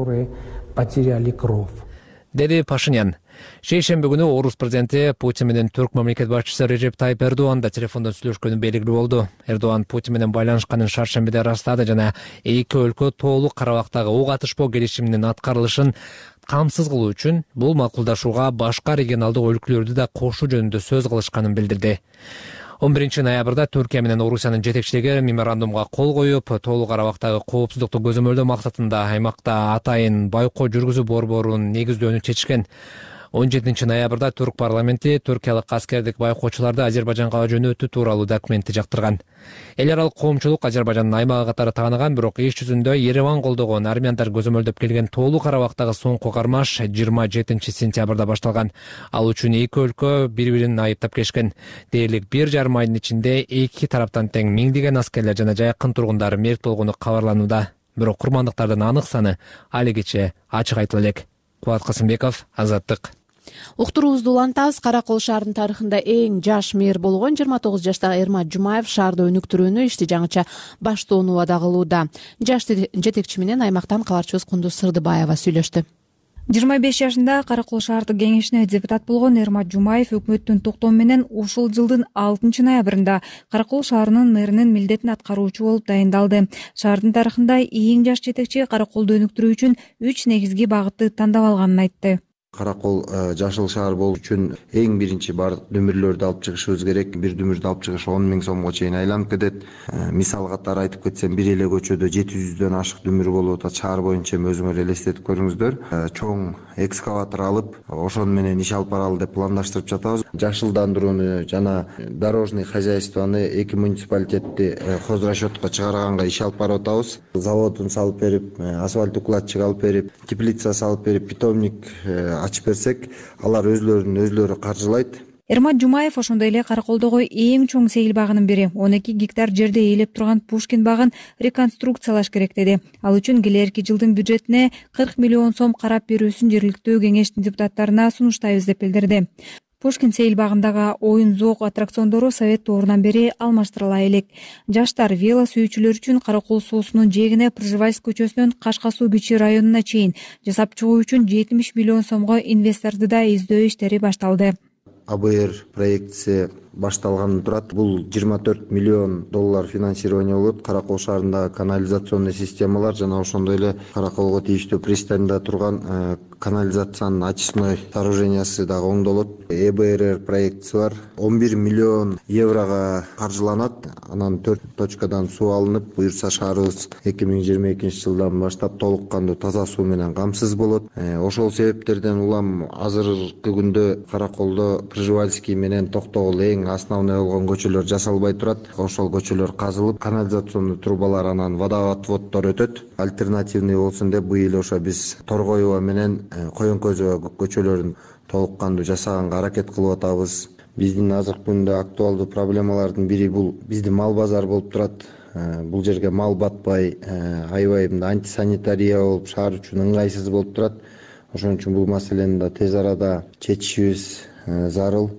деди Пашинян. Шейшемби күнү Орус президенти Путин менен түрк мамлекет башчысы Режеп Тайып Эрдоğan да телефондон сүйлөшкөнү белгилүү болду. Эрдоğan Путин менен байланышканын шаршембиде ырастады жана эки өлкө тоолук Карабактагы ок атышпоо келишиминин аткарылышын камсыз кылуу үчүн бул макулдашууга башка регионалдык өлкөлөрдү да кошуу жөнүндө сөз кылышканын билдирди. он биринчи ноябрда Түркия менен Орусиянын жетекчилиги меморандумга кол коюп, тоолук Карабактагы коопсуздукту көзөмөлдөө максатында аймакта атайын байкоо жүргүзүү борборун негиздөөнү чечишкен. он жетинчи ноябрда Түрк парламенти түркиялык аскердик байкоочуларды Азербайжанга жөнөтүү тууралуу документти жактырган. Эл аралык коомчулук Азербайжандын аймагы катары тааныган, бирок иш жүзүндө Ереван колдогон армяндар көзөмөлдөп келген тоолук Карабактагы соңку кармаш жыйырма жетинчи сентябрда башталган. Ал үчүн эки өлкө бири-бирин айыптап келишкен. Дээрлик бир жарым айдын ичинде эки тараптан тең миңдеген аскерлер жана жакын тургундар мерт болгону кабарланууда. Бирок курмандыктардын анык саны алигиче ачык айтыла элек. Кубат Касымбеков, Азаттык. Уктуруубузду улантабыз. Каракол шаарынын тарыхында эң жаш мэр болгон жыйырма тогуз жаштагы Эрмат Жумаев шаарды өнүктүрүүнү ишти жаңыча баштоону убада кылууда. Жаш жетекчи менен аймактан кабарчыбыз Кундуз Сырдыбаева сүйлөштү. жыйырма беш жашында Каракол шаардык кеңешине депутат болгон Эрмат Жумаев өкмөттүн токтому менен ушул жылдын алтынчы ноябрында Каракол шаарынын мэринин милдетин аткаруучу болуп дайындалды. Шаардын тарыхында эң жаш жетекчи Караколду өнүктүрүү үчүн үч негизги багытты тандап алганын айтты. Каракол жашыл шаар болуу үчүн эң биринчи бардык дүмүрлөрдү алып чыгышыбыз керек. Бир дүмүрдү алып чыгыш он миң сомго чейин айланып кетет. Мисал катары айтып кетсем, бир эле көчөдө жети жүздөн ашык дүмүр болуп атат. Шаар боюнча өзүңөр элестетип көрүңүздөр. Чоң экскаватор алып, ошону менен иш алып баралы деп пландаштырып жатабыз. Жашылдандырууну жана дорожный хозяйствону эки муниципалитетти хозрасчетко чыгарганга иш алып барып атабыз. Заводун салып берип, асфальт укладчик алып берип, теплица салып берип, питомник ачып берсек, алар өзлөрүнүн өзлөрү каржылайт. Эрмат Жумаев ошондой эле Караколдогу эң чоң сейил багынын бири он эки гектар жерде ээлеп турган Пушкин багын реконструкциялаш керек деди. Ал үчүн келерки жылдын бюджетине кырк миллион сом карап берүүсүн жергиликтүү кеңештин депутаттарына сунуштайбыз деп билдирди. Пушкин сейил багындагы оюн зоок аттракциондору совет доорунан бери алмаштырыла элек. Жаштар, вело сүйүүчүлөр үчүн Каракол суусунун жээгине Пржевальск көчөсүнөн Кашка суу бичи районуна чейин жасап чыгуу үчүн жетимиш миллион сомго инвесторду да издөө иштери башталды. А Б Р проектиси башталганы турат. Бул жыйырма төрт миллион доллар финансирование болот. Каракол шаарындагы канализационный системалар жана ошондой эле Караколго тийиштүү пристаньда турган канализациянын очистной сооружениясы дагы оңдолот. Э Б Р Р проектиси бар. он бир миллион еврого каржыланат. Анан төрт точкадан суу алынып, буюрса шаарыбыз эки миң жыйырма экинчи жылдан баштап толук кандуу таза суу менен камсыз болот. Ошол себептерден улам азыркы күндө Караколдо Пржевальский менен Токтогул эң основной болгон көчөлөр жасалбай турат. Ошол көчөлөр казылып, канализационный трубалар анан водоотводдор өтөт. Альтернативный болсун деп быйыл ошо биз Торгоева менен Коёнкөзөбө көчөлөрүн толук кандуу жасаганга аракет кылып атабыз. Биздин азыркы күндө актуалдуу проблемалардын бири бул биздин мал базар болуп турат. Бул жерге мал батпай, аябай антисанитария болуп, шаар үчүн ыңгайсыз болуп турат. Ошон үчүн бул маселени да тез арада чечишибиз зарыл.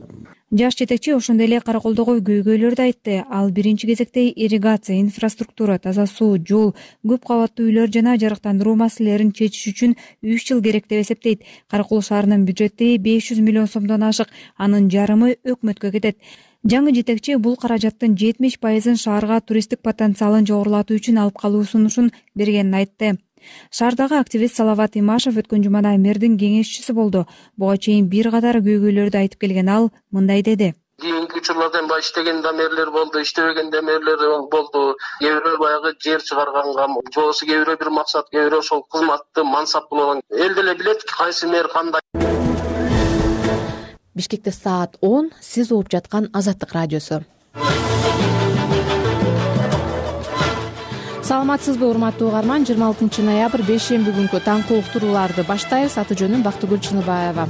жаш жетекчи ошондой эле Караколдогу көйгөйлөрдү айтты. Ал биринчи кезекте ирригация, инфраструктура, таза суу, жол, көп кабаттуу үйлөр жана жарыктандыруу маселелерин чечиш үчүн үч жыл керек деп эсептейт. Каракол шаарынын бюджети беш жүз миллион сомдон ашык, анын жарымы өкмөткө кетет. Жаңы жетекчи бул каражаттын жетимиш пайызын шаарга туристтик потенциалын жогорулатуу үчүн алып калуу сунушун бергенин айтты. Шаардагы активист Салават Имашев өткөн жумада мэрдин кеңешчиси болду. Буга чейин бир катар көйгөйлөрдү айтып келген ал мындай деди. Кийинки учурларда баягы иштеген да мэрлер болду, иштебеген да мэрлер болду. Кээ бирөө баягы жер чыгарганга, болбосо кээ бирөө бир максат, кээ бирөө ошол кызматты мансап болгон. Эл деле билет кайсы мэр кандай. Бишкекте саат он, сиз угуп жаткан Азаттык радиосу. Саламатсызбы, урматтуу угарман? жыйырма алтынчы ноябрь бейшемби күнкү таңкы уктурууларды баштайбыз. Аты жөнүм Бактыгүл Чыныбаева.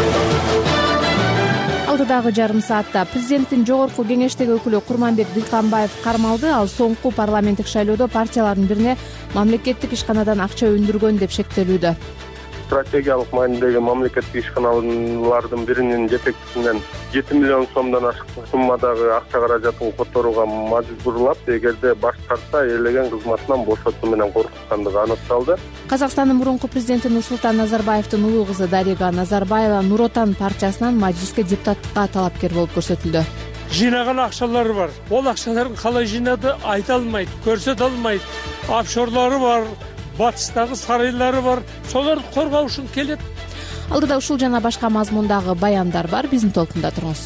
Алдыдагы жарым саатта президенттин жогорку кеңештеги өкүлү Курманбек Дыйканбаев кармалды. Ал соңку парламенттик шайлоодо партиялардын бирине мамлекеттик ишканадан акча өндүргөн деп шектелүүдө. Стратегиялык маанидеги мамлекеттик ишканалардын биринин жетекчисинен жети миллион сомдон ашык суммадагы акча каражатын которууга мажбурлап, эгерде баш тартса ээлеген кызматынан бошотуу менен коркуткандыгы аныкталды. Казакстандын мурунку президенти Нурсултан Назарбаевдин улуу кызы Дарига Назарбаева Нур Отан партиясынан мажлиске депутаттыкка талапкер болуп көрсөтүлдү. Жыйнаган акчалары бар. Ол акчаларын калай жыйнады айта алмайт, көрсөтө алмайт. Офшорлору бар, батыстагы сарайлары бар. Соларды коргоо үчүн келет. Алдыда ушул жана башка мазмундагы баяндар бар. Биздин толкунда туруңуз.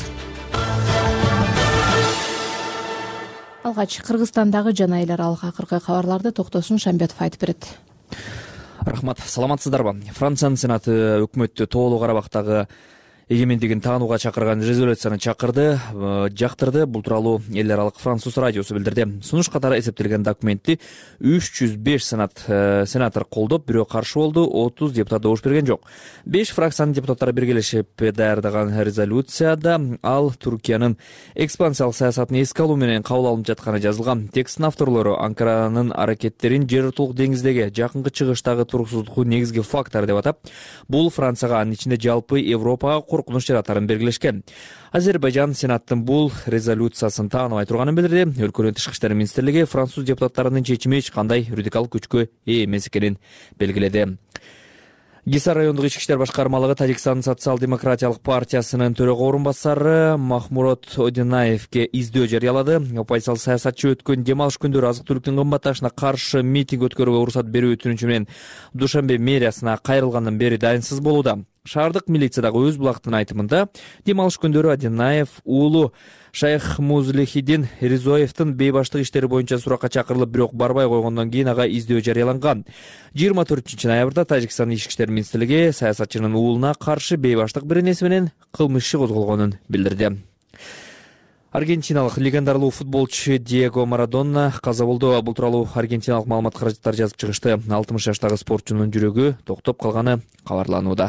Алгач Кыргызстандагы жана эл аралык акыркы кабарларды Токтосун Шамбетов айтып берет. Рахмат, саламатсыздарбы? Франциянын сенаты өкмөттү тоолуу Карабактагы эгемендигин таанууга чакырган резолюцияны чакырды, жактырды. Бул тууралуу эл аралык француз радиосу билдирди. Сунуш катары эсептелген документти үч жүз беш сенат сенатор колдоп, бирөө каршы болду, отуз депутат добуш берген жок. беш фракциянын депутаттары биргелешип даярдаган резолюцияда ал Туркиянын экспансиялык саясатын эске алуу менен кабыл алынып жатканы жазылган. Тексттин авторлору Анкаранын аракеттерин жер ортолук деңиздеги жакынкы чыгыштагы туруксуздуктун негизги фактору деп атап, бул Францияга, анын ичинде жалпы Европага коркунуч жаратарын белгилешкен. Азербайжан сенаттын бул резолюциясын тааныбай турганын билдирди. Өлкөнүн тышкы иштер министрлиги француз депутаттарынын чечими эч кандай юридикалык күчкө ээ эмес экенин белгиледи. Гисар райондук ички иштер башкармалыгы Тажикстандын социал-демократиялык партиясынын төрага орун басары Махмурод Одинаевке издөө жарыялады. Оппозициялык саясатчы өткөн дем алыш күндөрү азык түлүктүн кымбатташына каршы митинг өткөрүүгө уруксат берүү өтүнүчү менен Душанбе мэриясына кайрылгандан бери дайынсыз болууда. Шаардык милиция дагы өз булактын айтымында дем алыш күндөрү Одинаев уулу Шайх Музлихидин Ризоевдин бейбаштык иштери боюнча суракка чакырылып, бирок барбай койгондон кийин ага издөө жарыяланган. жыйырма төртүнчү ноябрда Тажикстандын ички иштер министрлиги саясатчынын уулуна каршы бейбаштык беренеси менен кылмыш иши козголгонун билдирди. Аргентиналык легендарлуу футболчу Диего Марадона каза болду. Бул тууралуу аргентиналык маалымат каражаттар жазып чыгышты. алтымыш жаштагы спортчунун жүрөгү токтоп калганы кабарланууда.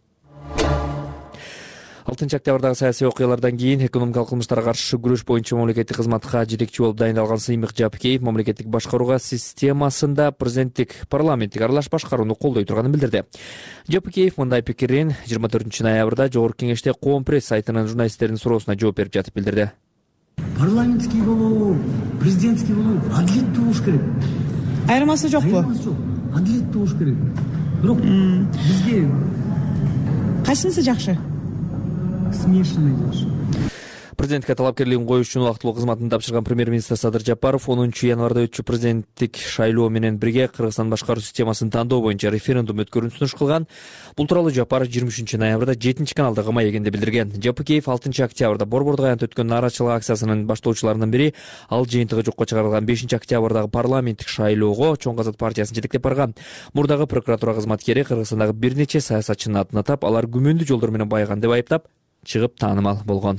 алтынчы октябрдагы саясий окуялардан кийин экономикалык кылмыштарга каршы күрөш боюнча мамлекеттик кызматка жетекчи болуп дайындалган Сыймык Жапыкеев мамлекеттик башкарууга системасында президенттик парламенттик аралаш башкарууну колдой турганын билдирди. Жапыкеев мындай пикирин жыйырма төртүнчү ноябрда Жогорку кеңеште Коом пресс сайтынын журналисттердин суроосуна жооп берип жатып билдирди. Парламентский болобу, президентский болобу, адилеттүү болуш керек. Айырмасы жокпу? Айырмасы жок. Адилеттүү болуш керек. Бирок бизге кайсынысы жакшы? Смешанный жакшы. Президентке талапкерлигин коюш үчүн убактылуу кызматын тапшырган премьер-министр Садыр Жапаров онунчу январда өтчү президенттик шайлоо менен бирге Кыргызстан башкаруу системасын тандоо боюнча референдум өткөрүүнү сунуш кылган. Бул тууралуу Жапаров жыйырма үчүнчү ноябрда жетинчи каналдагы маегинде билдирген. Жапыкеев алтынчы октябрда Борбордук аянтта өткөн нааразычылык акциясынын баштоочуларынын бири, ал жыйынтыгы жокко чыгарылган бешинчи октябрдагы парламенттик шайлоого Чоң Казак партиясын жетектеп барган. Мурдагы прокуратура кызматкери Кыргызстандагы бир нече саясатчынын атын атап, алар күмөндүү жолдор менен байган деп айыптап чыгып таанымал болгон.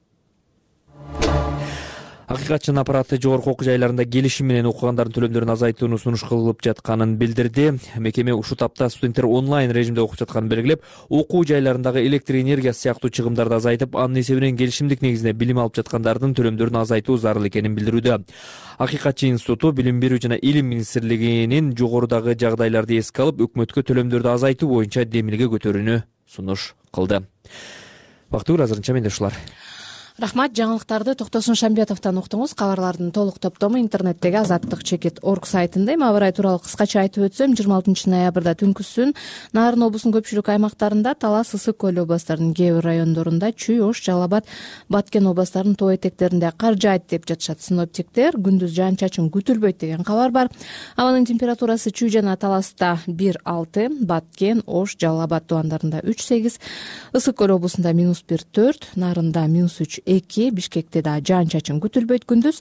Акыйкатчынын аппараты жогорку окуу жайларында келишим менен окугандардын төлөмдөрүн азайтууну сунуш кылып жатканын билдирди. Мекеме ушул тапта студенттер онлайн режимде окуп жатканын белгилеп, окуу жайларындагы электр энергиясы сыяктуу чыгымдарды азайтып, анын эсебинен келишимдик негизинде билим алып жаткандардын төлөмдөрүн азайтуу зарыл экенин билдирүүдө. Акыйкатчы институту Билим берүү жана Илим министрлигинин жогорудагы жагдайларды эске алып, өкмөткө төлөмдөрдү азайтуу боюнча демилге көтөрүүнү сунуш кылды. Бактыгүл, азырынча менде ушулар. Рахмат. Жаңылыктарды Токтосун Шамбетовдон уктуңуз. Кабарлардын толук топтому интернеттеги азаттык чекит орг сайтында. Эми аба ырайы тууралуу кыскача айтып өтсөм, жыйырма алтынчы ноябрда түнкүсүн Нарын облусунун көпчүлүк аймактарында, Талас, Ысык көл областарынын кээ бир райондорунда, Чүй, Ош, Жалал Абад, Баткен областарынын тоо этектеринде кар жаайт деп жатышат синоптиктер. Күндүз жаан чачын күтүлбөйт деген кабар бар. Абанын температурасы Чүй жана Таласта бир алты, Баткен, Ош, Жалал Абад тубандарында үч сегиз, Ысык көл облусунда минус бир төрт, Нарында минус үч эки, Бишкекте да жаан чачын күтүлбөйт. Күндүз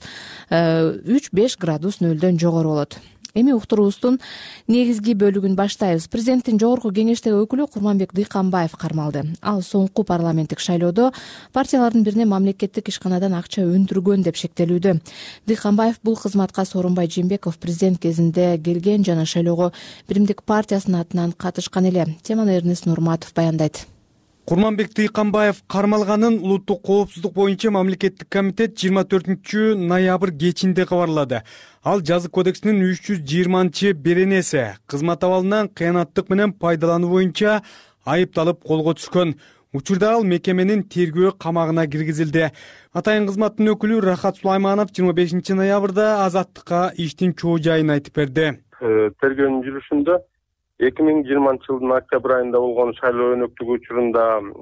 үч беш градус нөлдөн жогору болот. Эми уктуруубуздун негизги бөлүгүн баштайбыз. Президенттин жогорку кеңештеги өкүлү Курманбек Дыйканбаев кармалды. Ал соңку парламенттик шайлоодо партиялардын бирине мамлекеттик ишканадан акча өндүргөн деп шектелүүдө. Дыйканбаев бул кызматка Сооронбай Жээнбеков президент кезинде келген жана шайлоого Биримдик партиясынын атынан катышкан эле. Теманы Эрнест Нурматов баяндайт. Курманбек Дыйканбаев кармалганын улуттук коопсуздук боюнча мамлекеттик комитет жыйырма төртүнчү ноябрь кечинде кабарлады. Ал жазык кодексинин үч жүз жыйырманчы беренеси кызмат абалынан кыянаттык менен пайдалануу боюнча айыпталып колго түшкөн. Учурда ал мекеменин тергөө камагына киргизилди. Атайын кызматтын өкүлү Рахат Сулайманов жыйырма бешинчи ноябрда азаттыкка иштин чоо жайын айтып берди. Тергөөнүн жүрүшүндө эки миң жыйырманчы жылдын октябрь айында болгон шайлоо өнөктүгү учурунда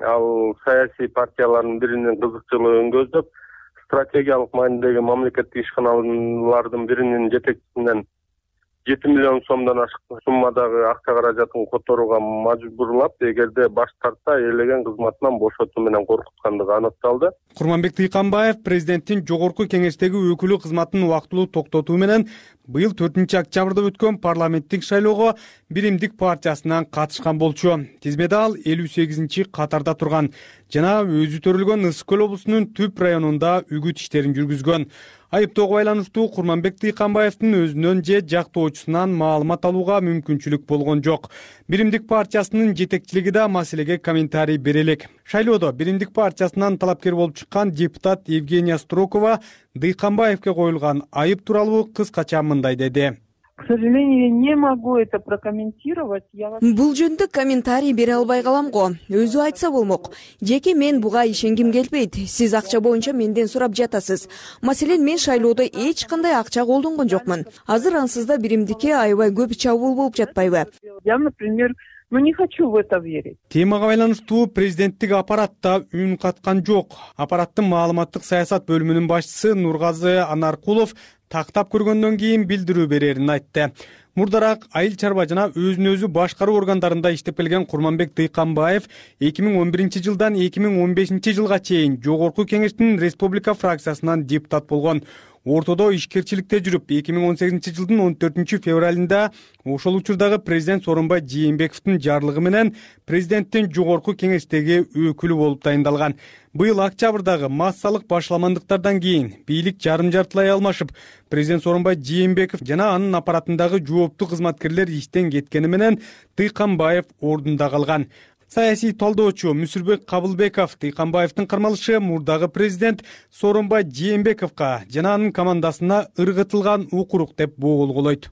ал саясий партиялардын биринин кызыкчылыгын көздөп, стратегиялык маанидеги мамлекеттик ишканалардын биринин жетекчисинен жети миллион сомдон ашык суммадагы акча каражатын которууга мажбурлап, эгерде баш тартса ээлеген кызматынан бошотуу менен коркуткандыгы аныкталды. Курманбек Дыйканбаев президенттин жогорку кеңештеги өкүлү кызматын убактылуу токтотуу менен быйыл төртүнчү октябрда өткөн парламенттик шайлоого Биримдик партиясынан катышкан болчу. Тизмеде ал элүү сегизинчи катарда турган жана өзү төрөлгөн Ысык көл облусунун Түп районунда үгүт иштерин жүргүзгөн. Айыптоого байланыштуу Курманбек Дыйканбаевдин өзүнөн же жактоочусунан маалымат алууга мүмкүнчүлүк болгон жок. Биримдик партиясынын жетекчилиги да маселеге комментарий бере элек. Шайлоодо Биримдик партиясынан талапкер болуп чыккан депутат Евгения Строкова Дыйканбаевке коюлган айып тууралуу кыскача мындай деди. К сожалению, не могу это прокомментировать. Бул жөнүндө комментарий бере албай калам го. Өзү айтса болмок. Жеке мен буга ишенгим келбейт. Сиз акча боюнча менден сурап жатасыз. Маселен, мен шайлоодо эч кандай акча колдонгон жокмун. Азыр ансызда Биримдикке аябай көп чабуул болуп жатпайбы? Я, например, ну не хочу в это верить. Темага байланыштуу президенттик аппаратта үн каткан жок. Аппараттын маалыматтык саясат бөлүмүнүн башчысы Нургазы Анаркулов тактап көргөндөн кийин билдирүү берерин айтты. Мурдараак айыл чарба жана өзүн өзү башкаруу органдарында иштеп келген Курманбек Дыйканбаев эки миң он биринчи жылдан эки миң он бешинчи жылга чейин жогорку кеңештин республика фракциясынан депутат болгон. Ортодо ишкерчиликте жүрүп, эки миң он сегизинчи жылдын он төртүнчү февралында ошол учурдагы президент Сооронбай Жээнбековдун жарлыгы менен президенттин жогорку кеңештеги өкүлү болуп дайындалган. Быйыл октябрдагы массалык башаламандыктардан кийин бийлик жарым-жартылай алмашып, президент Сооронбай Жээнбеков жана анын аппаратындагы жооптуу кызматкерлер иштен кеткени менен Дыйканбаев ордунда калган. Саясий талдоочу Мүсүрбек Кабылбеков Дыйканбаевдин кармалышы мурдагы президент Сооронбай Жээнбековго жана анын командасына ыргытылган укурук деп боголголойт.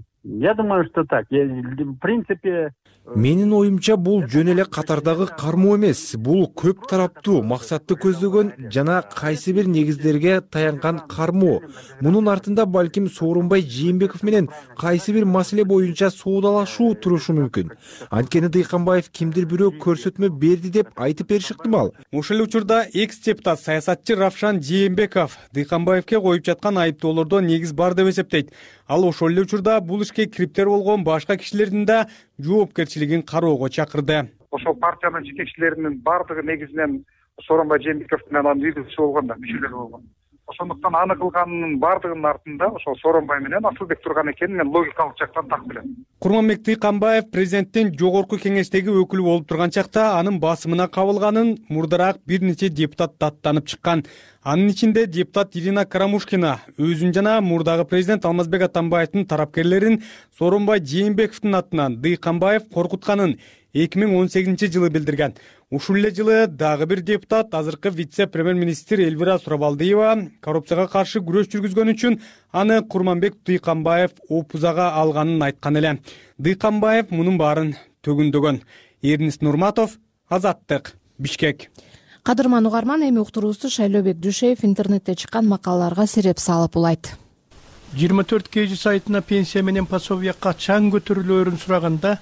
Я думаю, что так. В принципе, менин оюмча бул жөн эле катардагы кармоо эмес, бул көп тараптуу максатты көздөгөн жана кайсы бир негиздерге таянган кармоо. Мунун артында балким Сооронбай Жээнбеков менен кайсы бир маселе боюнча соодалашуу турушу мүмкүн. Анткени Дыйканбаев кимдир бирөө көрсөтмө берди деп айтып бериши ыктымал. Ошол учурда экс-депутат саясатчы Равшан Жээнбеков Дыйканбаевке коюп жаткан айыптоолордо негиз бар деп эсептейт. Ал ошол эле учурда бул ишке кириптер болгон башка кишилердин да жоопкерчилигин кароого чакырды. Ошол партиянын жетекчилеринин бардыгы негизинен Сооронбай Жээнбеков менен анын үйдүкчү болгон да, мүчөлөр болгон. Ошондуктан аны кылганынын бардыгынын артында ошол Сооронбай менен Асылбек турган экенин мен логикалык жактан так билем. Курманбек Дыйканбаев президенттин жогорку кеңештеги өкүлү болуп турган чакта анын басымына кабылганын мурдараак бир нече депутат даттанып чыккан. Анын ичинде депутат Ирина Карамушкина өзүн жана мурдагы президент Алмазбек Атамбаевдин тарапкерлерин Сооронбай Жээнбековдун атынан Дыйканбаев коркутканын эки миң он сегизинчи жылы билдирген. Ушул эле жылы дагы бир депутат, азыркы вице-премьер-министр Эльвира Сурабалдиева коррупцияга каршы күрөш жүргүзгөн үчүн аны Курманбек Дыйканбаев опузага алганын айткан эле. Дыйканбаев мунун баарын төгүндөгөн. Эрнест Нурматов, Азаттык, Бишкек. Кадырман угарман, эми уктуруубузду Шайлообек Дүйшеев интернетте чыккан макалаларга сереп салып улайт. жыйырма төрт кж сайтына пенсия менен пособия качан көтөрүлөөрүн сураганда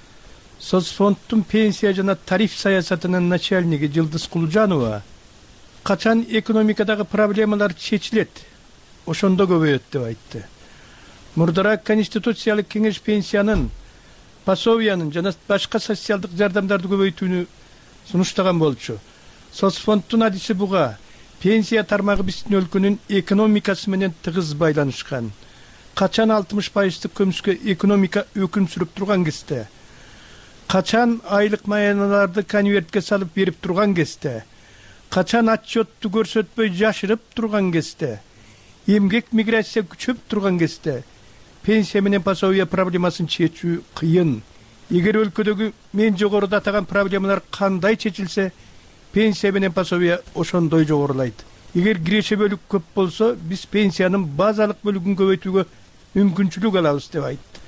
соцфонддун пенсия жана тариф саясатынын начальниги Жылдыз Кулжанова качан экономикадагы проблемалар чечилет, ошондо көбөйөт деп айтты. Мурдараак Конституциялык кеңеш пенсиянын, пособиянын жана башка социалдык жардамдарды көбөйтүүнү сунуштаган болчу. Соцфонддун адиси буга пенсия тармагы биздин өлкөнүн экономикасы менен тыгыз байланышкан. Качан алтымыш пайыздык көмүскө экономика өкүм сүрүп турган кезде, качан айлык маяналарды конвертке салып берип турган кезде, качан отчетту көрсөтпөй жашырып турган кезде, эмгек миграция күчөп турган кезде пенсия менен пособия проблемасын чечүү кыйын. Эгер өлкөдөгү мен жогоруда атаган проблемалар кандай чечилсе, пенсия менен пособия ошондой жогорулайт. Эгер киреше бөлүк көп болсо, биз пенсиянын базалык бөлүгүн көбөйтүүгө мүмкүнчүлүк алабыз деп айтты.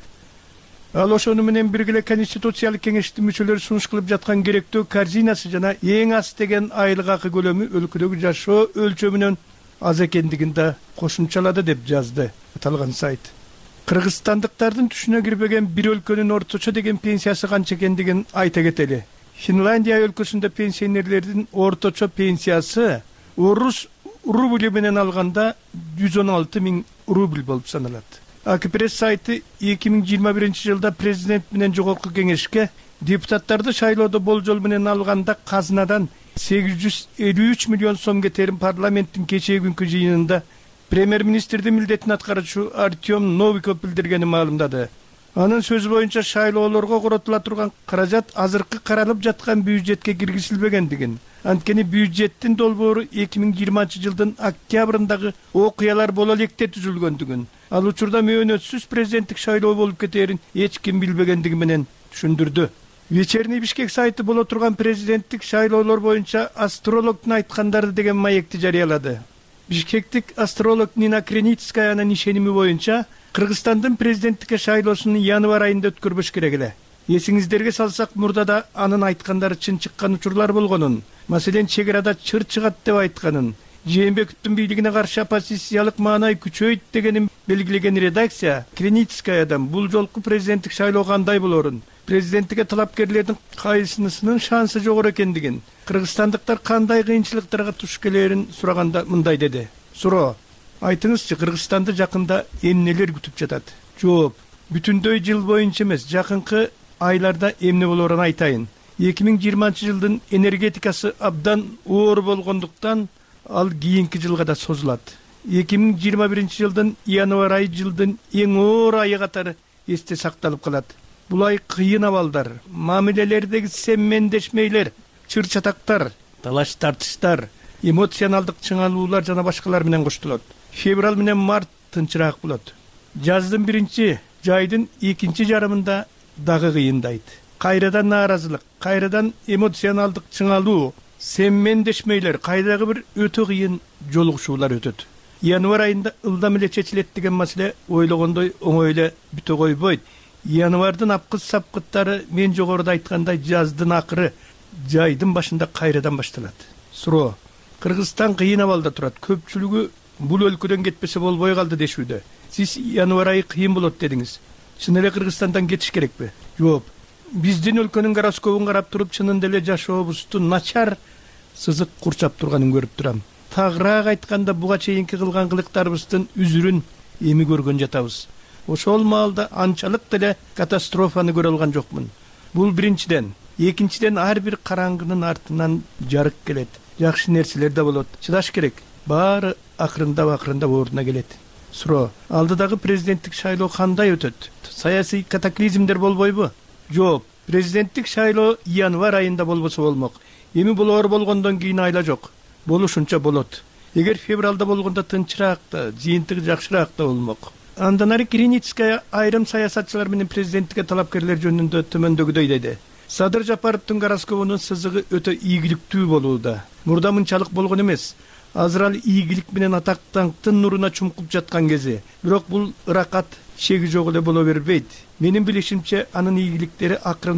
Ал ошону менен бирге Конституциялык кеңештин мүчөлөрү сунуш кылып жаткан керектөө корзинасы жана эң аз деген айлык акы көлөмү өлкөдөгү жашоо өлчөмүнөн аз экендигин да кошумчалады деп жазды аталган сайт. Кыргызстандыктардын түшүнө кирбеген бир өлкөнүн орточо деген пенсиясы канча экендигин айта кетели. Финляндия өлкөсүндө пенсионерлердин орточо пенсиясы орус рубли менен алганда жүз он алты миң рубль болуп саналат. Акипресс сайты эки миң жыйырма биринчи жылда президент менен жогорку кеңешке депутаттарды шайлоодо болжол менен алганда казынадан сегиз жүз элүү үч миллион сом кетерин парламенттин кечээ күнкү жыйынында премьер-министрдин милдетин аткаруучу Артем Новиков билдиргени маалымдады. Анын сөзү боюнча шайлоолорго коротула турган каражат азыркы каралып жаткан бюджетке киргизилбегендигин, анткени бюджеттин долбоору эки миң жыйырманчы жылдын октябрындагы окуялар боло электе түзүлгөндүгүн, ал учурда мөөнөтсүз президенттик шайлоо болуп кетээрин эч ким билбегендиги менен түшүндүрдү. Вечерний Бишкек сайты боло турган президенттик шайлоолор боюнча астрологдун айткандары деген маекти жарыялады. Бишкектик астролог Нина Креницкаянын ишеними боюнча Кыргызстандын президенттикке шайлоосун январь айында өткөрбөш керек эле. Эсиңиздерге салсак, мурдада анын айткандары чын чыккан учурлар болгонун, маселен чек арада чыр чыгат деп айтканын, Жээнбековдун бийлигине каршы оппозициялык маанай күчөйт дегенин белгилеген редакция Креницкаядан бул жолку президенттик шайлоо кандай болорун, президенттикке талапкерлердин кайсынысынын шансы жогору экендигин, кыргызстандыктар кандай кыйынчылыктарга туш келерин сураганда мындай деди. Суроо: айтыңызчы, Кыргызстанды жакында эмнелер күтүп жатат? Жооп: бүтүндөй жыл боюнча эмес, жакынкы айларда эмне болоорун айтайын. эки миң жыйырманчы жылдын энергетикасы абдан оор болгондуктан ал кийинки жылга да созулат. эки миң жыйырма биринчи жылдын январь айы жылдын эң оор айы катары эсте сакталып калат. Бул ай кыйын абалдар, мамилелердеги семмендешмейлер, чыр чатактар, талаш тартыштар, эмоционалдык чыңалуулар жана башкалар менен коштолот. Февраль менен март тынчыраак болот. Жаздын биринчи, жайдын экинчи жарымында дагы кыйындайт. Кайрадан нааразылык, кайрадан эмоционалдык чыңалуу, семмендешмейлер, кайдагы бир өтө кыйын жолугушуулар өтөт. Январь айында ылдам эле чечилет деген маселе ойлогондой оңой эле бүтө койбойт. Январдын апкыз сапкыттары мен жогоруда айткандай жаздын акыры, жайдын башында кайрадан башталат. Суроо: Кыргызстан кыйын абалда турат. Көпчүлүгү бул өлкөдөн кетпесе болбой калды дешүүдө. Сиз январь айы кыйын болот дедиңиз. Чын эле Кыргызстандан кетиш керекпи? Жооп: биздин өлкөнүн гороскобун карап туруп, чынында эле жашообуздун начар сызык курчап турганын көрүп турам. Тагыраак айтканда, буга чейинки кылган кылыктарыбыздын үзүрүн эми көргөн жатабыз. Ошол маалда анчалык деле катастрофаны көрө алган жокмун. Бул биринчиден. Экинчиден, ар бир караңгынын артынан жарык келет. Жакшы нерселер да болот. Чыдаш керек. Баары акырындап-акырындап ордуна келет. Суроо: алдыдагы президенттик шайлоо кандай өтөт? Саясий катаклизмдер болбойбу? Жооп: президенттик шайлоо январь айында болбосо болмок. Эми болоор болгондон кийин айла жок. Болушунча болот. Эгер февралда болгондо тынчыраак да, жыйынтыгы жакшыраак да болмок. Андан ары Креницкая айрым саясатчылар менен президенттикке талапкерлер жөнүндө төмөндөгүдөй деди. Садыр Жапаровдун гороскобунун сызыгы өтө ийгиликтүү болууда. Мурда мынчалык болгон эмес. Азыр ал ийгилик менен атактаңктын нуруна чумкуп жаткан кези. Бирок бул ыракат чеги жок эле боло бербейт. Менин билишимче, анын ийгиликтери акырындап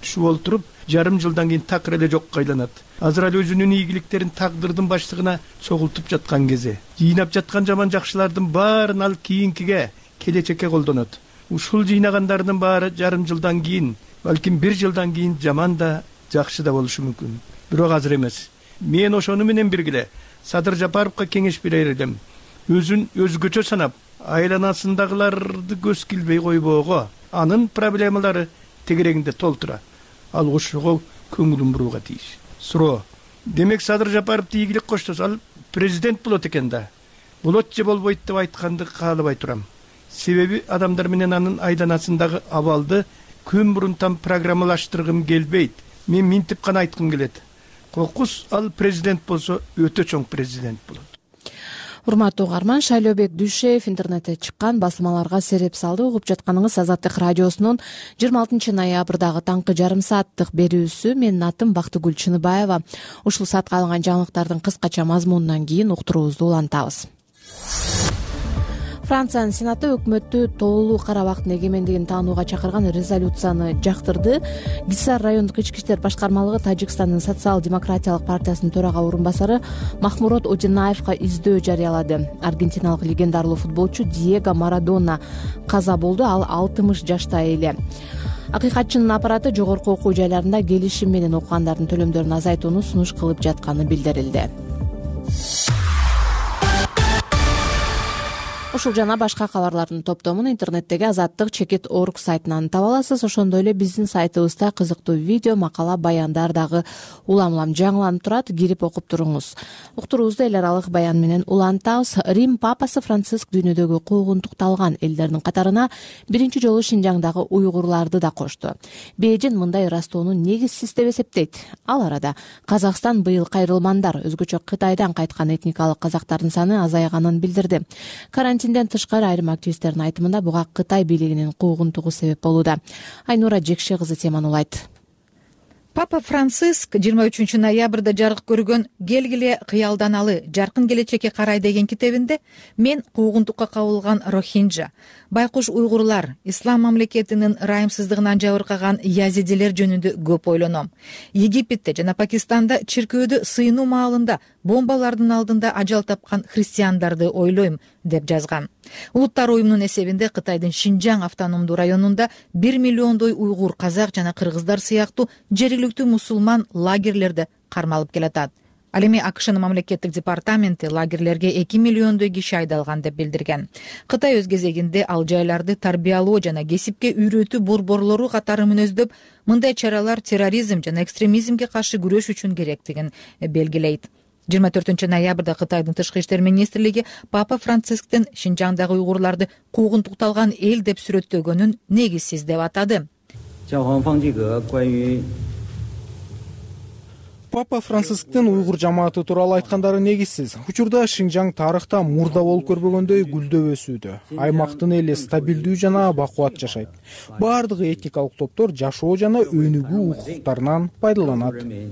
түшүп олтуруп жарым жылдан кийин такыр эле жокко айланат. Азыр ал өзүнүн ийгиликтерин тагдырдын баштыгына чогултуп жаткан кези. Жыйнап жаткан жаман жакшылардын баарын ал кийинкиге, келечекке колдонот. Ушул жыйнагандарынын баары жарым жылдан кийин, балким бир жылдан кийин жаман да, жакшы да болушу мүмкүн. Бирок азыр эмес. Мен ошону менен биргеле Садыр Жапаровго кеңеш берер элем. Өзүн өзгөчө санап, айланасындагыларды көз килбей койбоого, анын проблемалары тегерегинде толтура. Ал ошого көңүлүн бурууга тийиш. Суроо. Демек Садыр Жапаровду ийгилик коштосо ал президент болот экен да. Болот же болбойт деп айтканды каалабай турам. Себеби адамдар менен анын айланасындагы абалды күн мурун там программалаштыргым келбейт. Мен минтип гана айткым келет. Кокус ал президент болсо өтө чоң президент болот. Урматтуу угарман, Шайлообек Дүйшеев интернетте чыккан басылмаларга сереп салды. Угуп жатканыңыз Азаттык радиосунун жыйырма алтынчы ноябрдагы таңкы жарым сааттык берүүсү. Менин атым Бактыгүл Чыныбаева. Ушул саатка алынган жаңылыктардын кыскача мазмунунан кийин уктуруубузду улантабыз. Франциянын Сенаты өкмөттү тоолуу Карабактын эгемендигин таанууга чакырган резолюцияны жактырды. Гисар райондук ички иштер башкармалыгы Тажикстандын социал-демократиялык партиясынын төрага орун басары Махмурод Одинаевга издөө жарыялады. Аргентиналык легендарлуу футболчу Диего Марадона каза болду. Ал алтымыш жашта эле. Акыйкатчынын аппараты жогорку окуу жайларында келишим менен окугандардын төлөмдөрүн азайтууну сунуш кылып жатканы билдирилди. Ушул жана башка кабарлардын топтомун интернеттеги азаттык чекит точка орг сайтынан таба аласыз. Ошондой эле биздин сайтыбызда кызыктуу видео, макала, баяндар дагы улам-улам жаңыланып турат. Кирип окуп туруңуз. Уктуруубузду эл аралык баян менен улантабыз. Рим папасы Франциск дүйнөдөгү куугунтукталган элдердин катарына биринчи жолу Шинжаңдагы уйгурларды да кошту. Бейжин мындай ырастоону негизсиз деп эсептейт. Ал арада Казакстан быйыл кайрылмандар, өзгөчө Кытайдан кайткан этникалык казактардын саны азайганын билдирди. Карантинден тышкары айрым активисттердин айтымында буга Кытай бийлигинин куугунтугу себеп болууда. Айнура Жекше кызы теманы улайт. Папа Франциск жыйырма үчүнчү ноябрда жарык көргөн «Келгиле кыялданалы, жаркын келечекке карай» деген китебинде мен куугунтукка кабылган рохинджа, байкуш уйгурлар, ислам мамлекетинин райымсыздыгынан жабыркаган язидилер жөнүндө көп ойлоном. Египетте жана Пакистанда чиркөөдө сыйынуу маалында бомбалардын алдында ажал тапкан христиандарды ойлойм деп жазган. Улуттар уюмунун эсебинде Кытайдын Шинжаң автономдуу районунда бир миллиондой уйгур, казак жана кыргыздар сыяктуу жергиликтүү мусулман лагерлерде кармалып келатат. Ал эми АКШнын мамлекеттик департаменти лагерлерге эки миллиондой киши айдалган деп билдирген. Кытай өз кезегинде ал жайларды тарбиялоо жана кесипке үйрөтүү борборлору катары мүнөздөп, мындай чаралар терроризм жана экстремизмге каршы күрөш үчүн керектигин белгилейт. жыйырма төртүнчү ноябрда Кытайдын тышкы иштер министрлиги Папа Францисктин Шинжаңдагы уйгурларды куугунтукталган эл деп сүрөттөгөнүн негизсиз деп атады. Папа Францисктин уйгур жамааты тууралуу айткандары негизсиз. Учурда Шинжаң тарыхта мурда болуп көрбөгөндөй гүлдөп өсүүдө. Аймактын эли стабилдүү жана бакубат жашайт. Бардыгы этникалык топтор жашоо жана өнүгүү укуктарынан пайдаланат.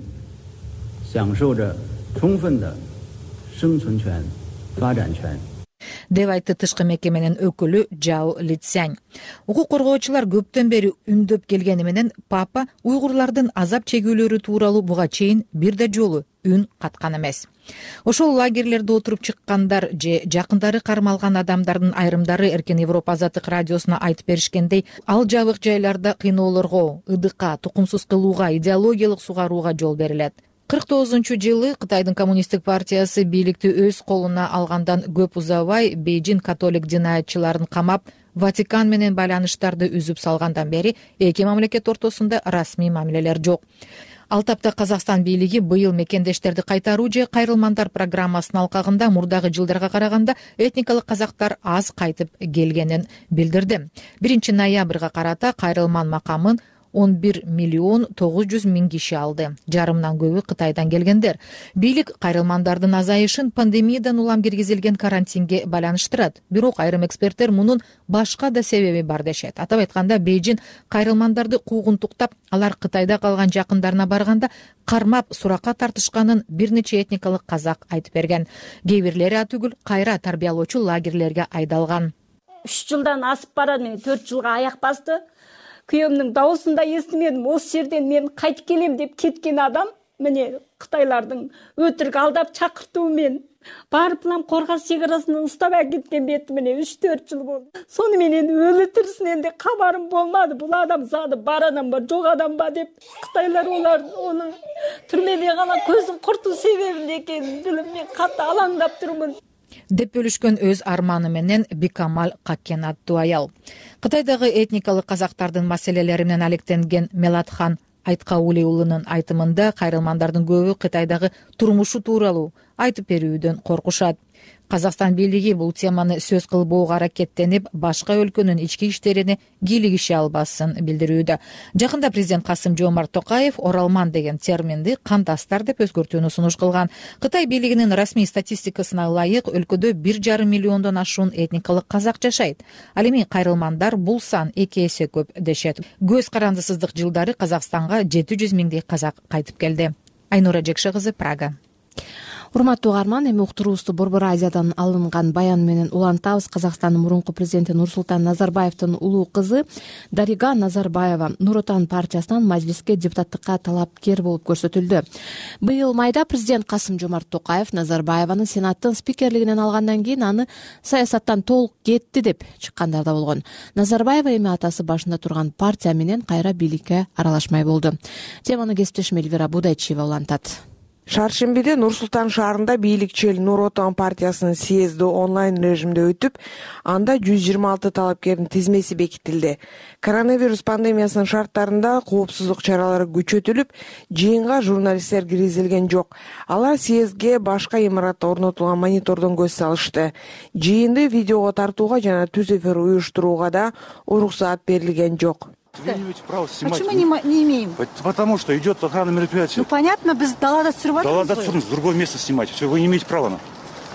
деп айтты тышкы мекеменин өкүлү Жао Лицянь. Укук коргоочулар көптөн бери үндөп келгени менен Папа уйгурлардын азап чегүүлөрү тууралуу буга чейин бир да жолу үн каткан эмес. Ошол лагерлерде отуруп чыккандар же жакындары кармалган адамдардын айрымдары Эркен Европа Азаттык радиосуна айтып беришкендей, ал жабык жайларда кыйноолорго, ыдыкка, тукумсуз кылууга, идеологиялык сугарууга жол берилет. кырк тогузунчу жылы Кытайдын коммунисттик партиясы бийликти өз колуна алгандан көп узабай Бейжин католик динаятчыларын камап, Ватикан менен байланыштарды үзүп салгандан бери эки мамлекет ортосунда расмий мамилелер жок. Ал тапта Казакстан бийлиги быйыл мекендештерди кайтаруу же кайрылмандар программасынын алкагында мурдагы жылдарга караганда этникалык казактар аз кайтып келгенин билдирди. биринчи ноябрга карата кайрылман макамын он бир миллион тогуз жүз миң киши алды. Жарымдан көбү Кытайдан келгендер. Бийлик кайрылмандардын азайышын пандемиядан улам киргизилген карантинге байланыштырат. Бирок айрым эксперттер мунун башка да себеби бар дешет. Атап айтканда, Бейжин кайрылмандарды куугунтуктап, алар Кытайда калган жакындарына барганда кармап суракка тартышканын бир нече этникалык казак айтып берген. Кээ бирлери атүгүл кайра тарбиялоочу лагерлерге айдалган. үч жылдан асып барат, мен төрт жылга аяк басты. күйөөмдүн дауысын да эстемедим. Осы жерден мен кайтып келем деп кеткен адам міне Кытайлардын өтірік алдап чакыртуымен барып лам Қорғас шекарасынан ұстап әкеткен беті міне үч төрт жыл болды. Соны менен өлі тірісінен де хабарым болмады. Бұл адам зады бар адам ба, жоқ адам ба деп Қытайлар олар оны түрмеде ғана көзін құрту себебінде екенін біліп мен қатты алаңдап тұрмын деп бөлүшкөн өз арманы менен Бикамал Каккен аттуу аял. Кытайдагы этникалык казактардын маселелери менен алектенген Мелатхан Айткауле уулунун айтымында кайрылмандардын көбү Кытайдагы турмушу тууралуу айтып берүүдөн коркушат. Казакстан бийлиги бул теманы сөз кылбоого аракеттенип, башка өлкөнүн ички иштерине кийлигише албасын билдирүүдө. Жакында президент Касым-Жомарт Токаев оралман деген терминди кандастар деп өзгөртүүнү сунуш кылган. Кытай бийлигинин расмий статистикасына ылайык өлкөдө бир жарым миллиондон ашуун этникалык казак жашайт. Ал эми кайрылмандар бул сан эки эсе көп дешет. Көз карандысыздык жылдары Казакстанга жети жүз миңдей казак кайтып келди. Айнура Жекше кызы, Прага. Урматтуу угарман, эми уктуруубузду Борбор Азиядан алынган баян менен улантабыз. Казакстандын мурунку президенти Нурсултан Назарбаевдин улуу кызы Дарига Назарбаева Нур Отан партиясынан мажлиске депутаттыкка талапкер болуп көрсөтүлдү. Быйыл майда президент Касым-Жомарт Токаев Назарбаеваны сенаттын спикерлигинен алгандан кийин аны саясаттан толук кетти деп чыккандар да болгон. Назарбаева эми атасы башында турган партия менен кайра бийликке аралашмай болду. Теманы кесиптешим Эльвира Будайчиева улантат. Шаршембиде Нур-Султан шаарында бийликчил Нур Отан партиясынын съезди онлайн режимде өтүп, анда жүз жыйырма алты талапкердин тизмеси бекитилди. Коронавирус пандемиясынын шарттарында коопсуздук чаралары күчөтүлүп, жыйынга журналисттер киргизилген жок. Алар съездге башка имаратта орнотулган монитордон көз салышты. Жыйынды видеого тартууга жана түз эфир уюштурууга да уруксаат берилген жок. Вы не имеете права снимать. Почему не, не имеем? Потому что идет охрана мероприятия. Ну понятно, без далада сырвать. Далада сырвать, с другое место снимать. Все, вы не имеете права на.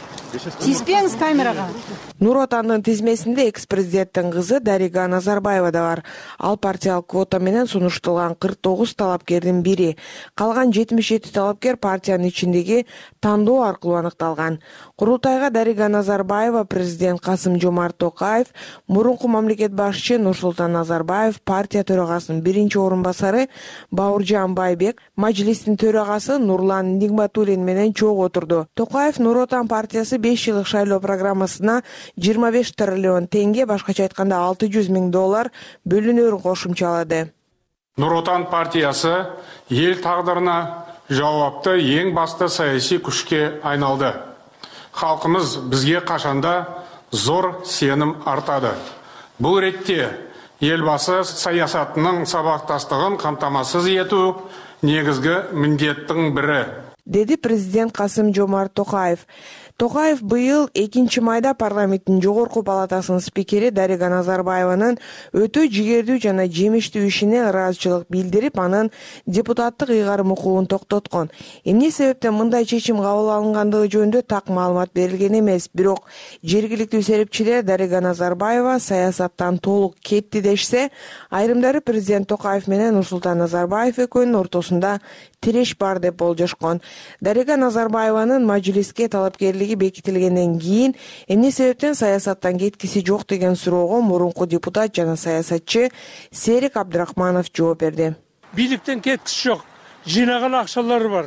Тиспеңиз камерага. Нур Отандын тизмесинде экс-президенттин кызы Дарига Назарбаева да бар. Ал партиялык квота менен сунушталган кырк тогуз талапкердин бири. Калган жетимиш жети талапкер партиянын ичиндеги тандоо аркылуу аныкталган. Курултайга Дарига Назарбаева, президент Касым-Жомарт Токаев, мурунку мамлекет башчы Нурсултан Назарбаев, партия төрагасынын биринчи орун басары Бауыржан Байбек, мажлистин төрагасы Нурлан Нигматуллин менен чогуу отурду. Токаев Нур Отан партиясы беш жылдык шайлоо программасына жыйырма беш триллион теңге, башкача айтканда алты жүз миң доллар бөлүнөрүн кошумчалады. Нур Отан партиясы ел тагдырына жауапты ең басты саясий күшке айналды. Халкымыз бизге кашанда зор сеним артады. Бул ретте елбасы саясатынын сабактастыгын камтамасыз этүү негизги миндеттин бири, деди президент Касым-Жомарт Токаев. Токаев быйыл экинчи майда парламенттин жогорку палатасынын спикери Дарига Назарбаеванын өтө жигердүү жана жемиштүү ишине ыраазычылык билдирип, анын депутаттык ыйгарым укугун токтоткон. Эмне себептен мындай чечим кабыл алынгандыгы жөнүндө так маалымат берилген эмес, бирок жергиликтүү серепчилер Дарига Назарбаева саясаттан толук кетти дешсе, айрымдары президент Токаев менен Нурсултан Назарбаев экөөнүн ортосунда тиреш бар деп болжошкон. Дарига Назарбаеванын мажлиске талапкерлиги бекитилгенден кийин эмне себептен саясаттан кеткиси жок деген суроого мурунку депутат жана саясатчы Серик Абдрахманов жооп берди. Бийликтен кеткиси жок, жыйнаган акчалары бар.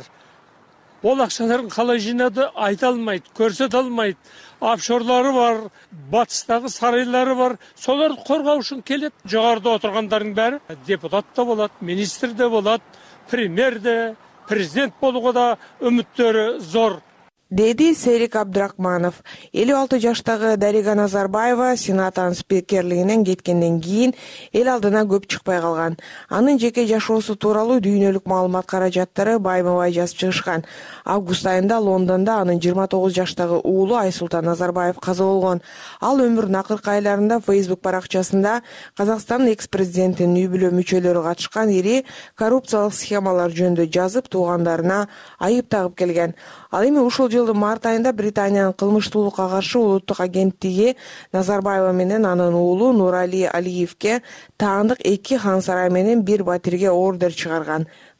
Ол акчаларын калай жыйнады айта алмайт, көрсөтө алмайт. Офшорлары бар, батыстагы сарайлары бар. Соларды коргоо үчүн келет. Жогоруда отургандардын баары депутат да болот, министр да болот, премьер да, президент болууга да үмүттөрү зор, деди Серик Абдрахманов. элүү алты жаштагы Дарига Назарбаева сенаттын спикерлигинен кеткенден кийин эл алдына көп чыкпай калган. Анын жеке жашоосу тууралуу дүйнөлүк маалымат каражаттары байма-бай жазып чыгышкан. Август айында Лондондо анын жыйырма тогуз жаштагы уулу Айсултан Назарбаев каза болгон. Ал өмүрүнүн акыркы айларында Facebook баракчасында Казакстандын экс-президентинин үй бүлө мүчөлөрү катышкан ири коррупциялык схемалар жөнүндө жазып, туугандарына айып тагып келген. Ал эми ушул жылдын март айында Британиянын кылмыштуулукка каршы улуттук агенттиги Назарбаева менен анын уулу Нурали Алиевке таандык эки хан сарай менен бир батирге ордер чыгарган.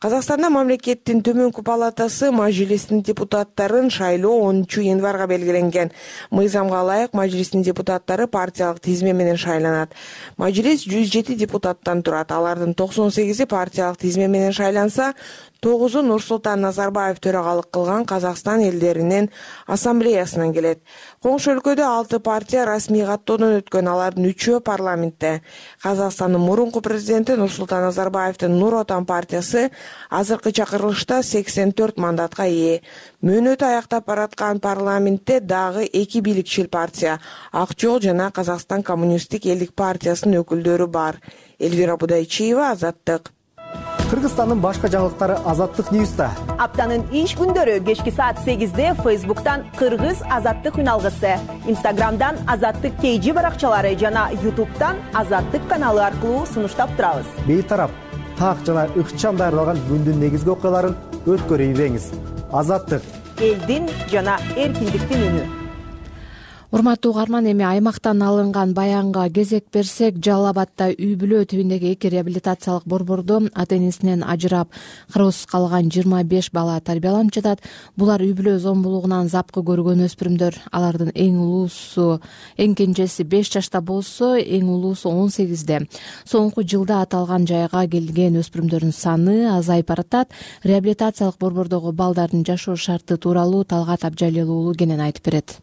Казакстанда мамлекеттин төмөнкү палатасы Мажлистин депутаттарын шайлоо онунчу январга белгиленген. Мыйзамга ылайык Мажлистин депутаттары партиялык тизме менен шайланат. Мажлис жүз жети депутаттан турат. Алардын токсон сегизи партиялык тизме менен шайланса, тогузу Нурсултан Назарбаев төрагалык кылган Казакстан элдеринин ассамблеясынан келет. Коңшу өлкөдө алты партия расмий каттоодон өткөн, алардын үчөө парламентте. Казакстандын мурунку президенти Нурсултан Назарбаевдин Нур Отан партиясы азыркы чакырылышта сексен төрт мандатка ээ. Мөөнөтү аяктап бараткан парламентте дагы эки бийликчил партия Ак жол жана Казакстан коммунисттик элдик партиясынын өкүлдөрү бар. Элвира Будайчиева, Азаттык. Кыргызстандын башка жаңылыктары Азаттык Ньюста. Аптанын иш күндөрү кечки саат сегизде Фейсбуктан Кыргыз Азаттык үналгысы, Инстаграмдан Азаттык Кейжи баракчалары жана Ютубтан Азаттык каналы аркылуу сунуштап турабыз. Бейтарап, так жана ыкчам даярдалган күндүн негизги окуяларын өткөрүп ийбеңиз. Азаттык. Элдин жана эркиндиктин үнү. Урматтуу угарман, эми аймактан алынган баянга кезек берсек, Жалал Абадда үй бүлө түбүндөгү эки реабилитациялык борбордо ата-энесинен ажырап, кыргыз калган жыйырма беш бала тарбияланып жатат. Булар үй бүлө зомбулугунан запкы көргөн өспүрүмдөр. Алардын эң улуусу, эң кенжеси беш жашта болсо, эң улуусу он сегизде. Соңку жылда аталган жайга келген өспүрүмдөрдүн саны азайып баратат. Реабилитациялык борбордогу балдардын жашоо шарты тууралуу Талгат Абжалил уулу кенен айтып берет.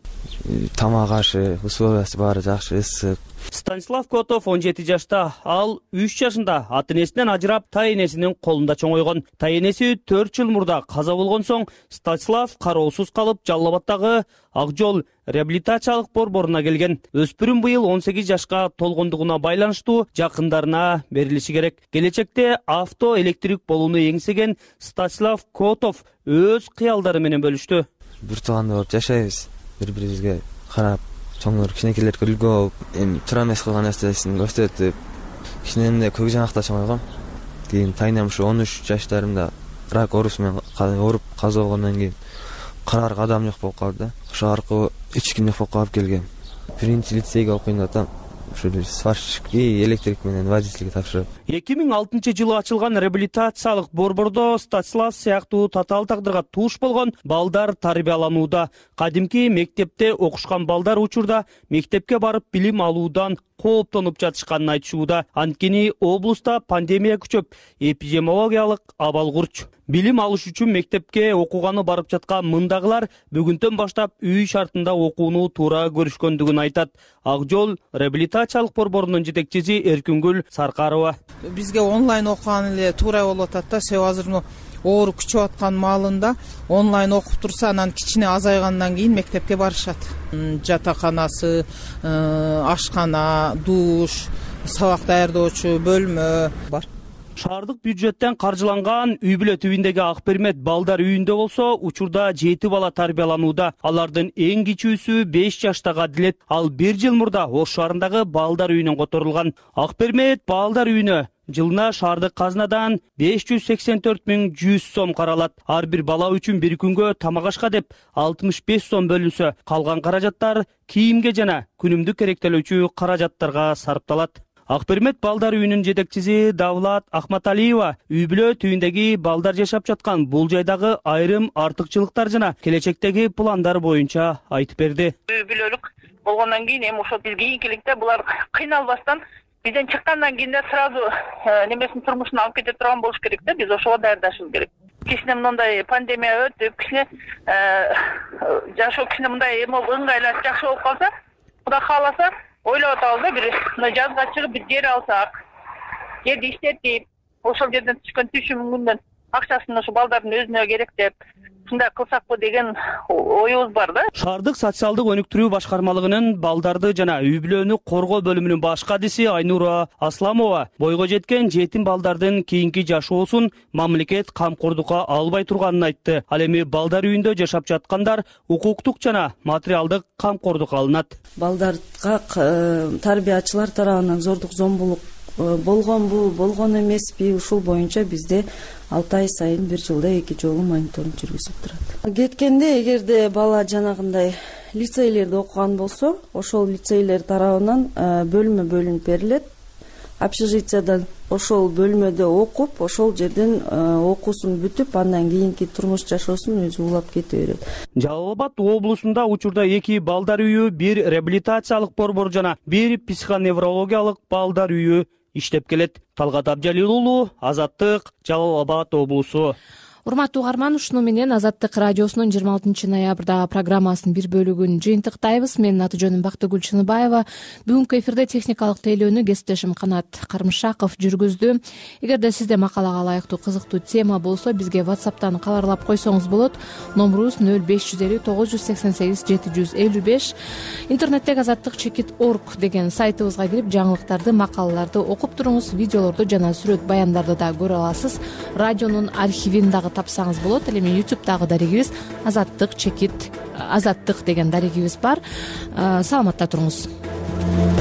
Тамак ашы, условиясы баары жакшы, ысык. Станислав Котов он жети жашта, ал үч жашында ата-энесинен ажырап, ата-энесинин колунда чоңойгон. Ата-энеси төрт жыл мурда каза болгон соң, Станислав кароосуз калып, Жалал Абаддагы Ак жол реабилитациялык борборуна келген. Өспүрүм быйыл он сегиз жашка толгондугуна байланыштуу жакындарына берилиши керек. Келечекте авто электрик болууну эңсеген Станислав Котов өз кыялдары менен бөлүштү. Бир тууганда болуп жашайбыз. Бири-бирибизге карап, чоңдор кичинекейлерге үлгү болуп, эми туура эмес кылган нерсесин көрсөтүп, кичинемде көк жаңакта чоңойгом. Кийин тайнам ушу он үч жаштарымда рак оорусу менен ооруп каза болгондон кийин карарга адам жок болуп калды да. Ошо аркылуу эч ким жок болуп калып келгем. Биринчи лицейге окуйм деп атам. Ошо сварщик и электрик менен водительге тапшырып. эки миң алтынчы жылы ачылган реабилитациялык борбордо Станислав сыяктуу татаал тагдырга туш болгон балдар тарбияланууда. Кадимки мектепте окушкан балдар учурда мектепке барып билим алуудан кооптонуп жатышканын айтышууда. Анткени облуста пандемия күчөп, эпидемиологиялык абал курч. Билим алыш үчүн мектепке окуганы барып жаткан мындагылар бүгүндөн баштап үй шартында окууну туура көрүшкөндүгүн айтат. Ак жол реабилитациялык борборунун жетекчиси Эркүнгүл Саркарова. Бизге онлайн окуган эле туура болуп атат да, себеби азыр оору күчөп аткан маалында онлайн окуп турса, анан кичине азайгандан кийин мектепке барышат. Жатаканасы, ашкана, душ, сабак даярдоочу бөлмө бар. Шаардык бюджеттен каржыланган үй бүлө түбүндөгү Ак Пермет балдар үйүндө болсо, учурда жети бала тарбияланууда. Алардын эң кичүүсү беш жаштагы Адилет, ал бир жыл мурда Ош шаарындагы балдар үйүнөн которулган. Ак Пермет балдар үйүнө жылына шаардык казнадан беш жүз сексен төрт миң жүз сом каралат. Ар бир бала үчүн бир күнгө тамак ашка деп алтымыш беш сом бөлүнсө, калган каражаттар кийимге жана күнүмдүк керектелүүчү каражаттарга сарпталат. Ак Пермет балдар үйүнүн жетекчиси Давлат Ахматалиева үй бүлө түбүндөгү балдар жашап жаткан бул жайдагы айрым артыкчылыктар жана келечектеги пландар боюнча айтып берди. Үй бүлөлүк болгондон кийин эми ошол биз кийинкиликте булар кыйналбастан бизден чыккандан кийин сразу немесин турмушуна алып кете турган болуш керек да, биз ошого даярдашыбыз керек. Кичине мындай пандемия өтүп, кичине жашоо кичине мындай эми ыңгайлашып жакшы болуп калса, Кудай кааласа ойлоп атабыз да, бир жазга чыгып бир жер алсак, жерди иштетип, ошол жерден түшкөн түшүмүндөн акчасын ошо балдардын өзүнө керектеп, ушундай кылсакпы деген оюбуз бар да. Шаардык социалдык өнүктүрүү башкармалыгынын балдарды жана үй бүлөнү коргоо бөлүмүнүн баш кадиси Айнура Асламова бойго жеткен жетим балдардын кийинки жашоосун мамлекет камкордукка албай турганын айтты. Ал эми балдар үйүндө жашап жаткандар укуктук жана материалдык камкордукка алынат. Балдарга тарбиячылар тарабынан зордук зомбулук болгонбу, болгон эмеспи, ушул боюнча бизде алты ай сайын бир жылда эки жолу мониторинг жүргүзүп турат. Кеткенде эгерде бала жанагындай лицейлерде окуган болсо, ошол лицейлер тарабынан бөлмө бөлүнүп берилет. Общежитиядан ошол бөлмөдө окуп, ошол жерден окуусун бүтүп, андан кийинки турмуш жашоосун өзү улап кете берет. Жалал Абад облусунда учурда эки балдар үйү, бир реабилитациялык борбор жана бир психоневрологиялык балдар үйү иштеп келет. Талгат Абжалил уулу, Азаттык, Жалал Абад облусу. Урматтуу угарман, ушуну менен Азаттык радиосунун жыйырма алтынчы ноябрда программасынын бир бөлүгүн жыйынтыктайбыз. Менин аты жөнүм Бактыгүл Чыныбаева. Бүгүнкү эфирде техникалык тейлөөнү кесиптешим Канат Кармышаков жүргүздү. Эгерде сизде макалага ылайыктуу кызыктуу тема болсо, бизге WhatsApp'тан кабарлап койсоңуз болот. Номурубуз нөл беш жүз элүү тогуз жүз сексен сегиз жети жүз элүү беш. Интернеттеги азаттык чекит орг деген сайтыбызга кирип, жаңылыктарды, макалаларды окуп туруңуз. Видеолорду жана сүрөт баяндарды да көрө аласыз. Радионун архивин дагы тапсаңыз болот. Ал эми YouTube'дагы дарегибиз Азаттык чекит Азаттык деген дарегибиз бар. Саламатта туруңуз.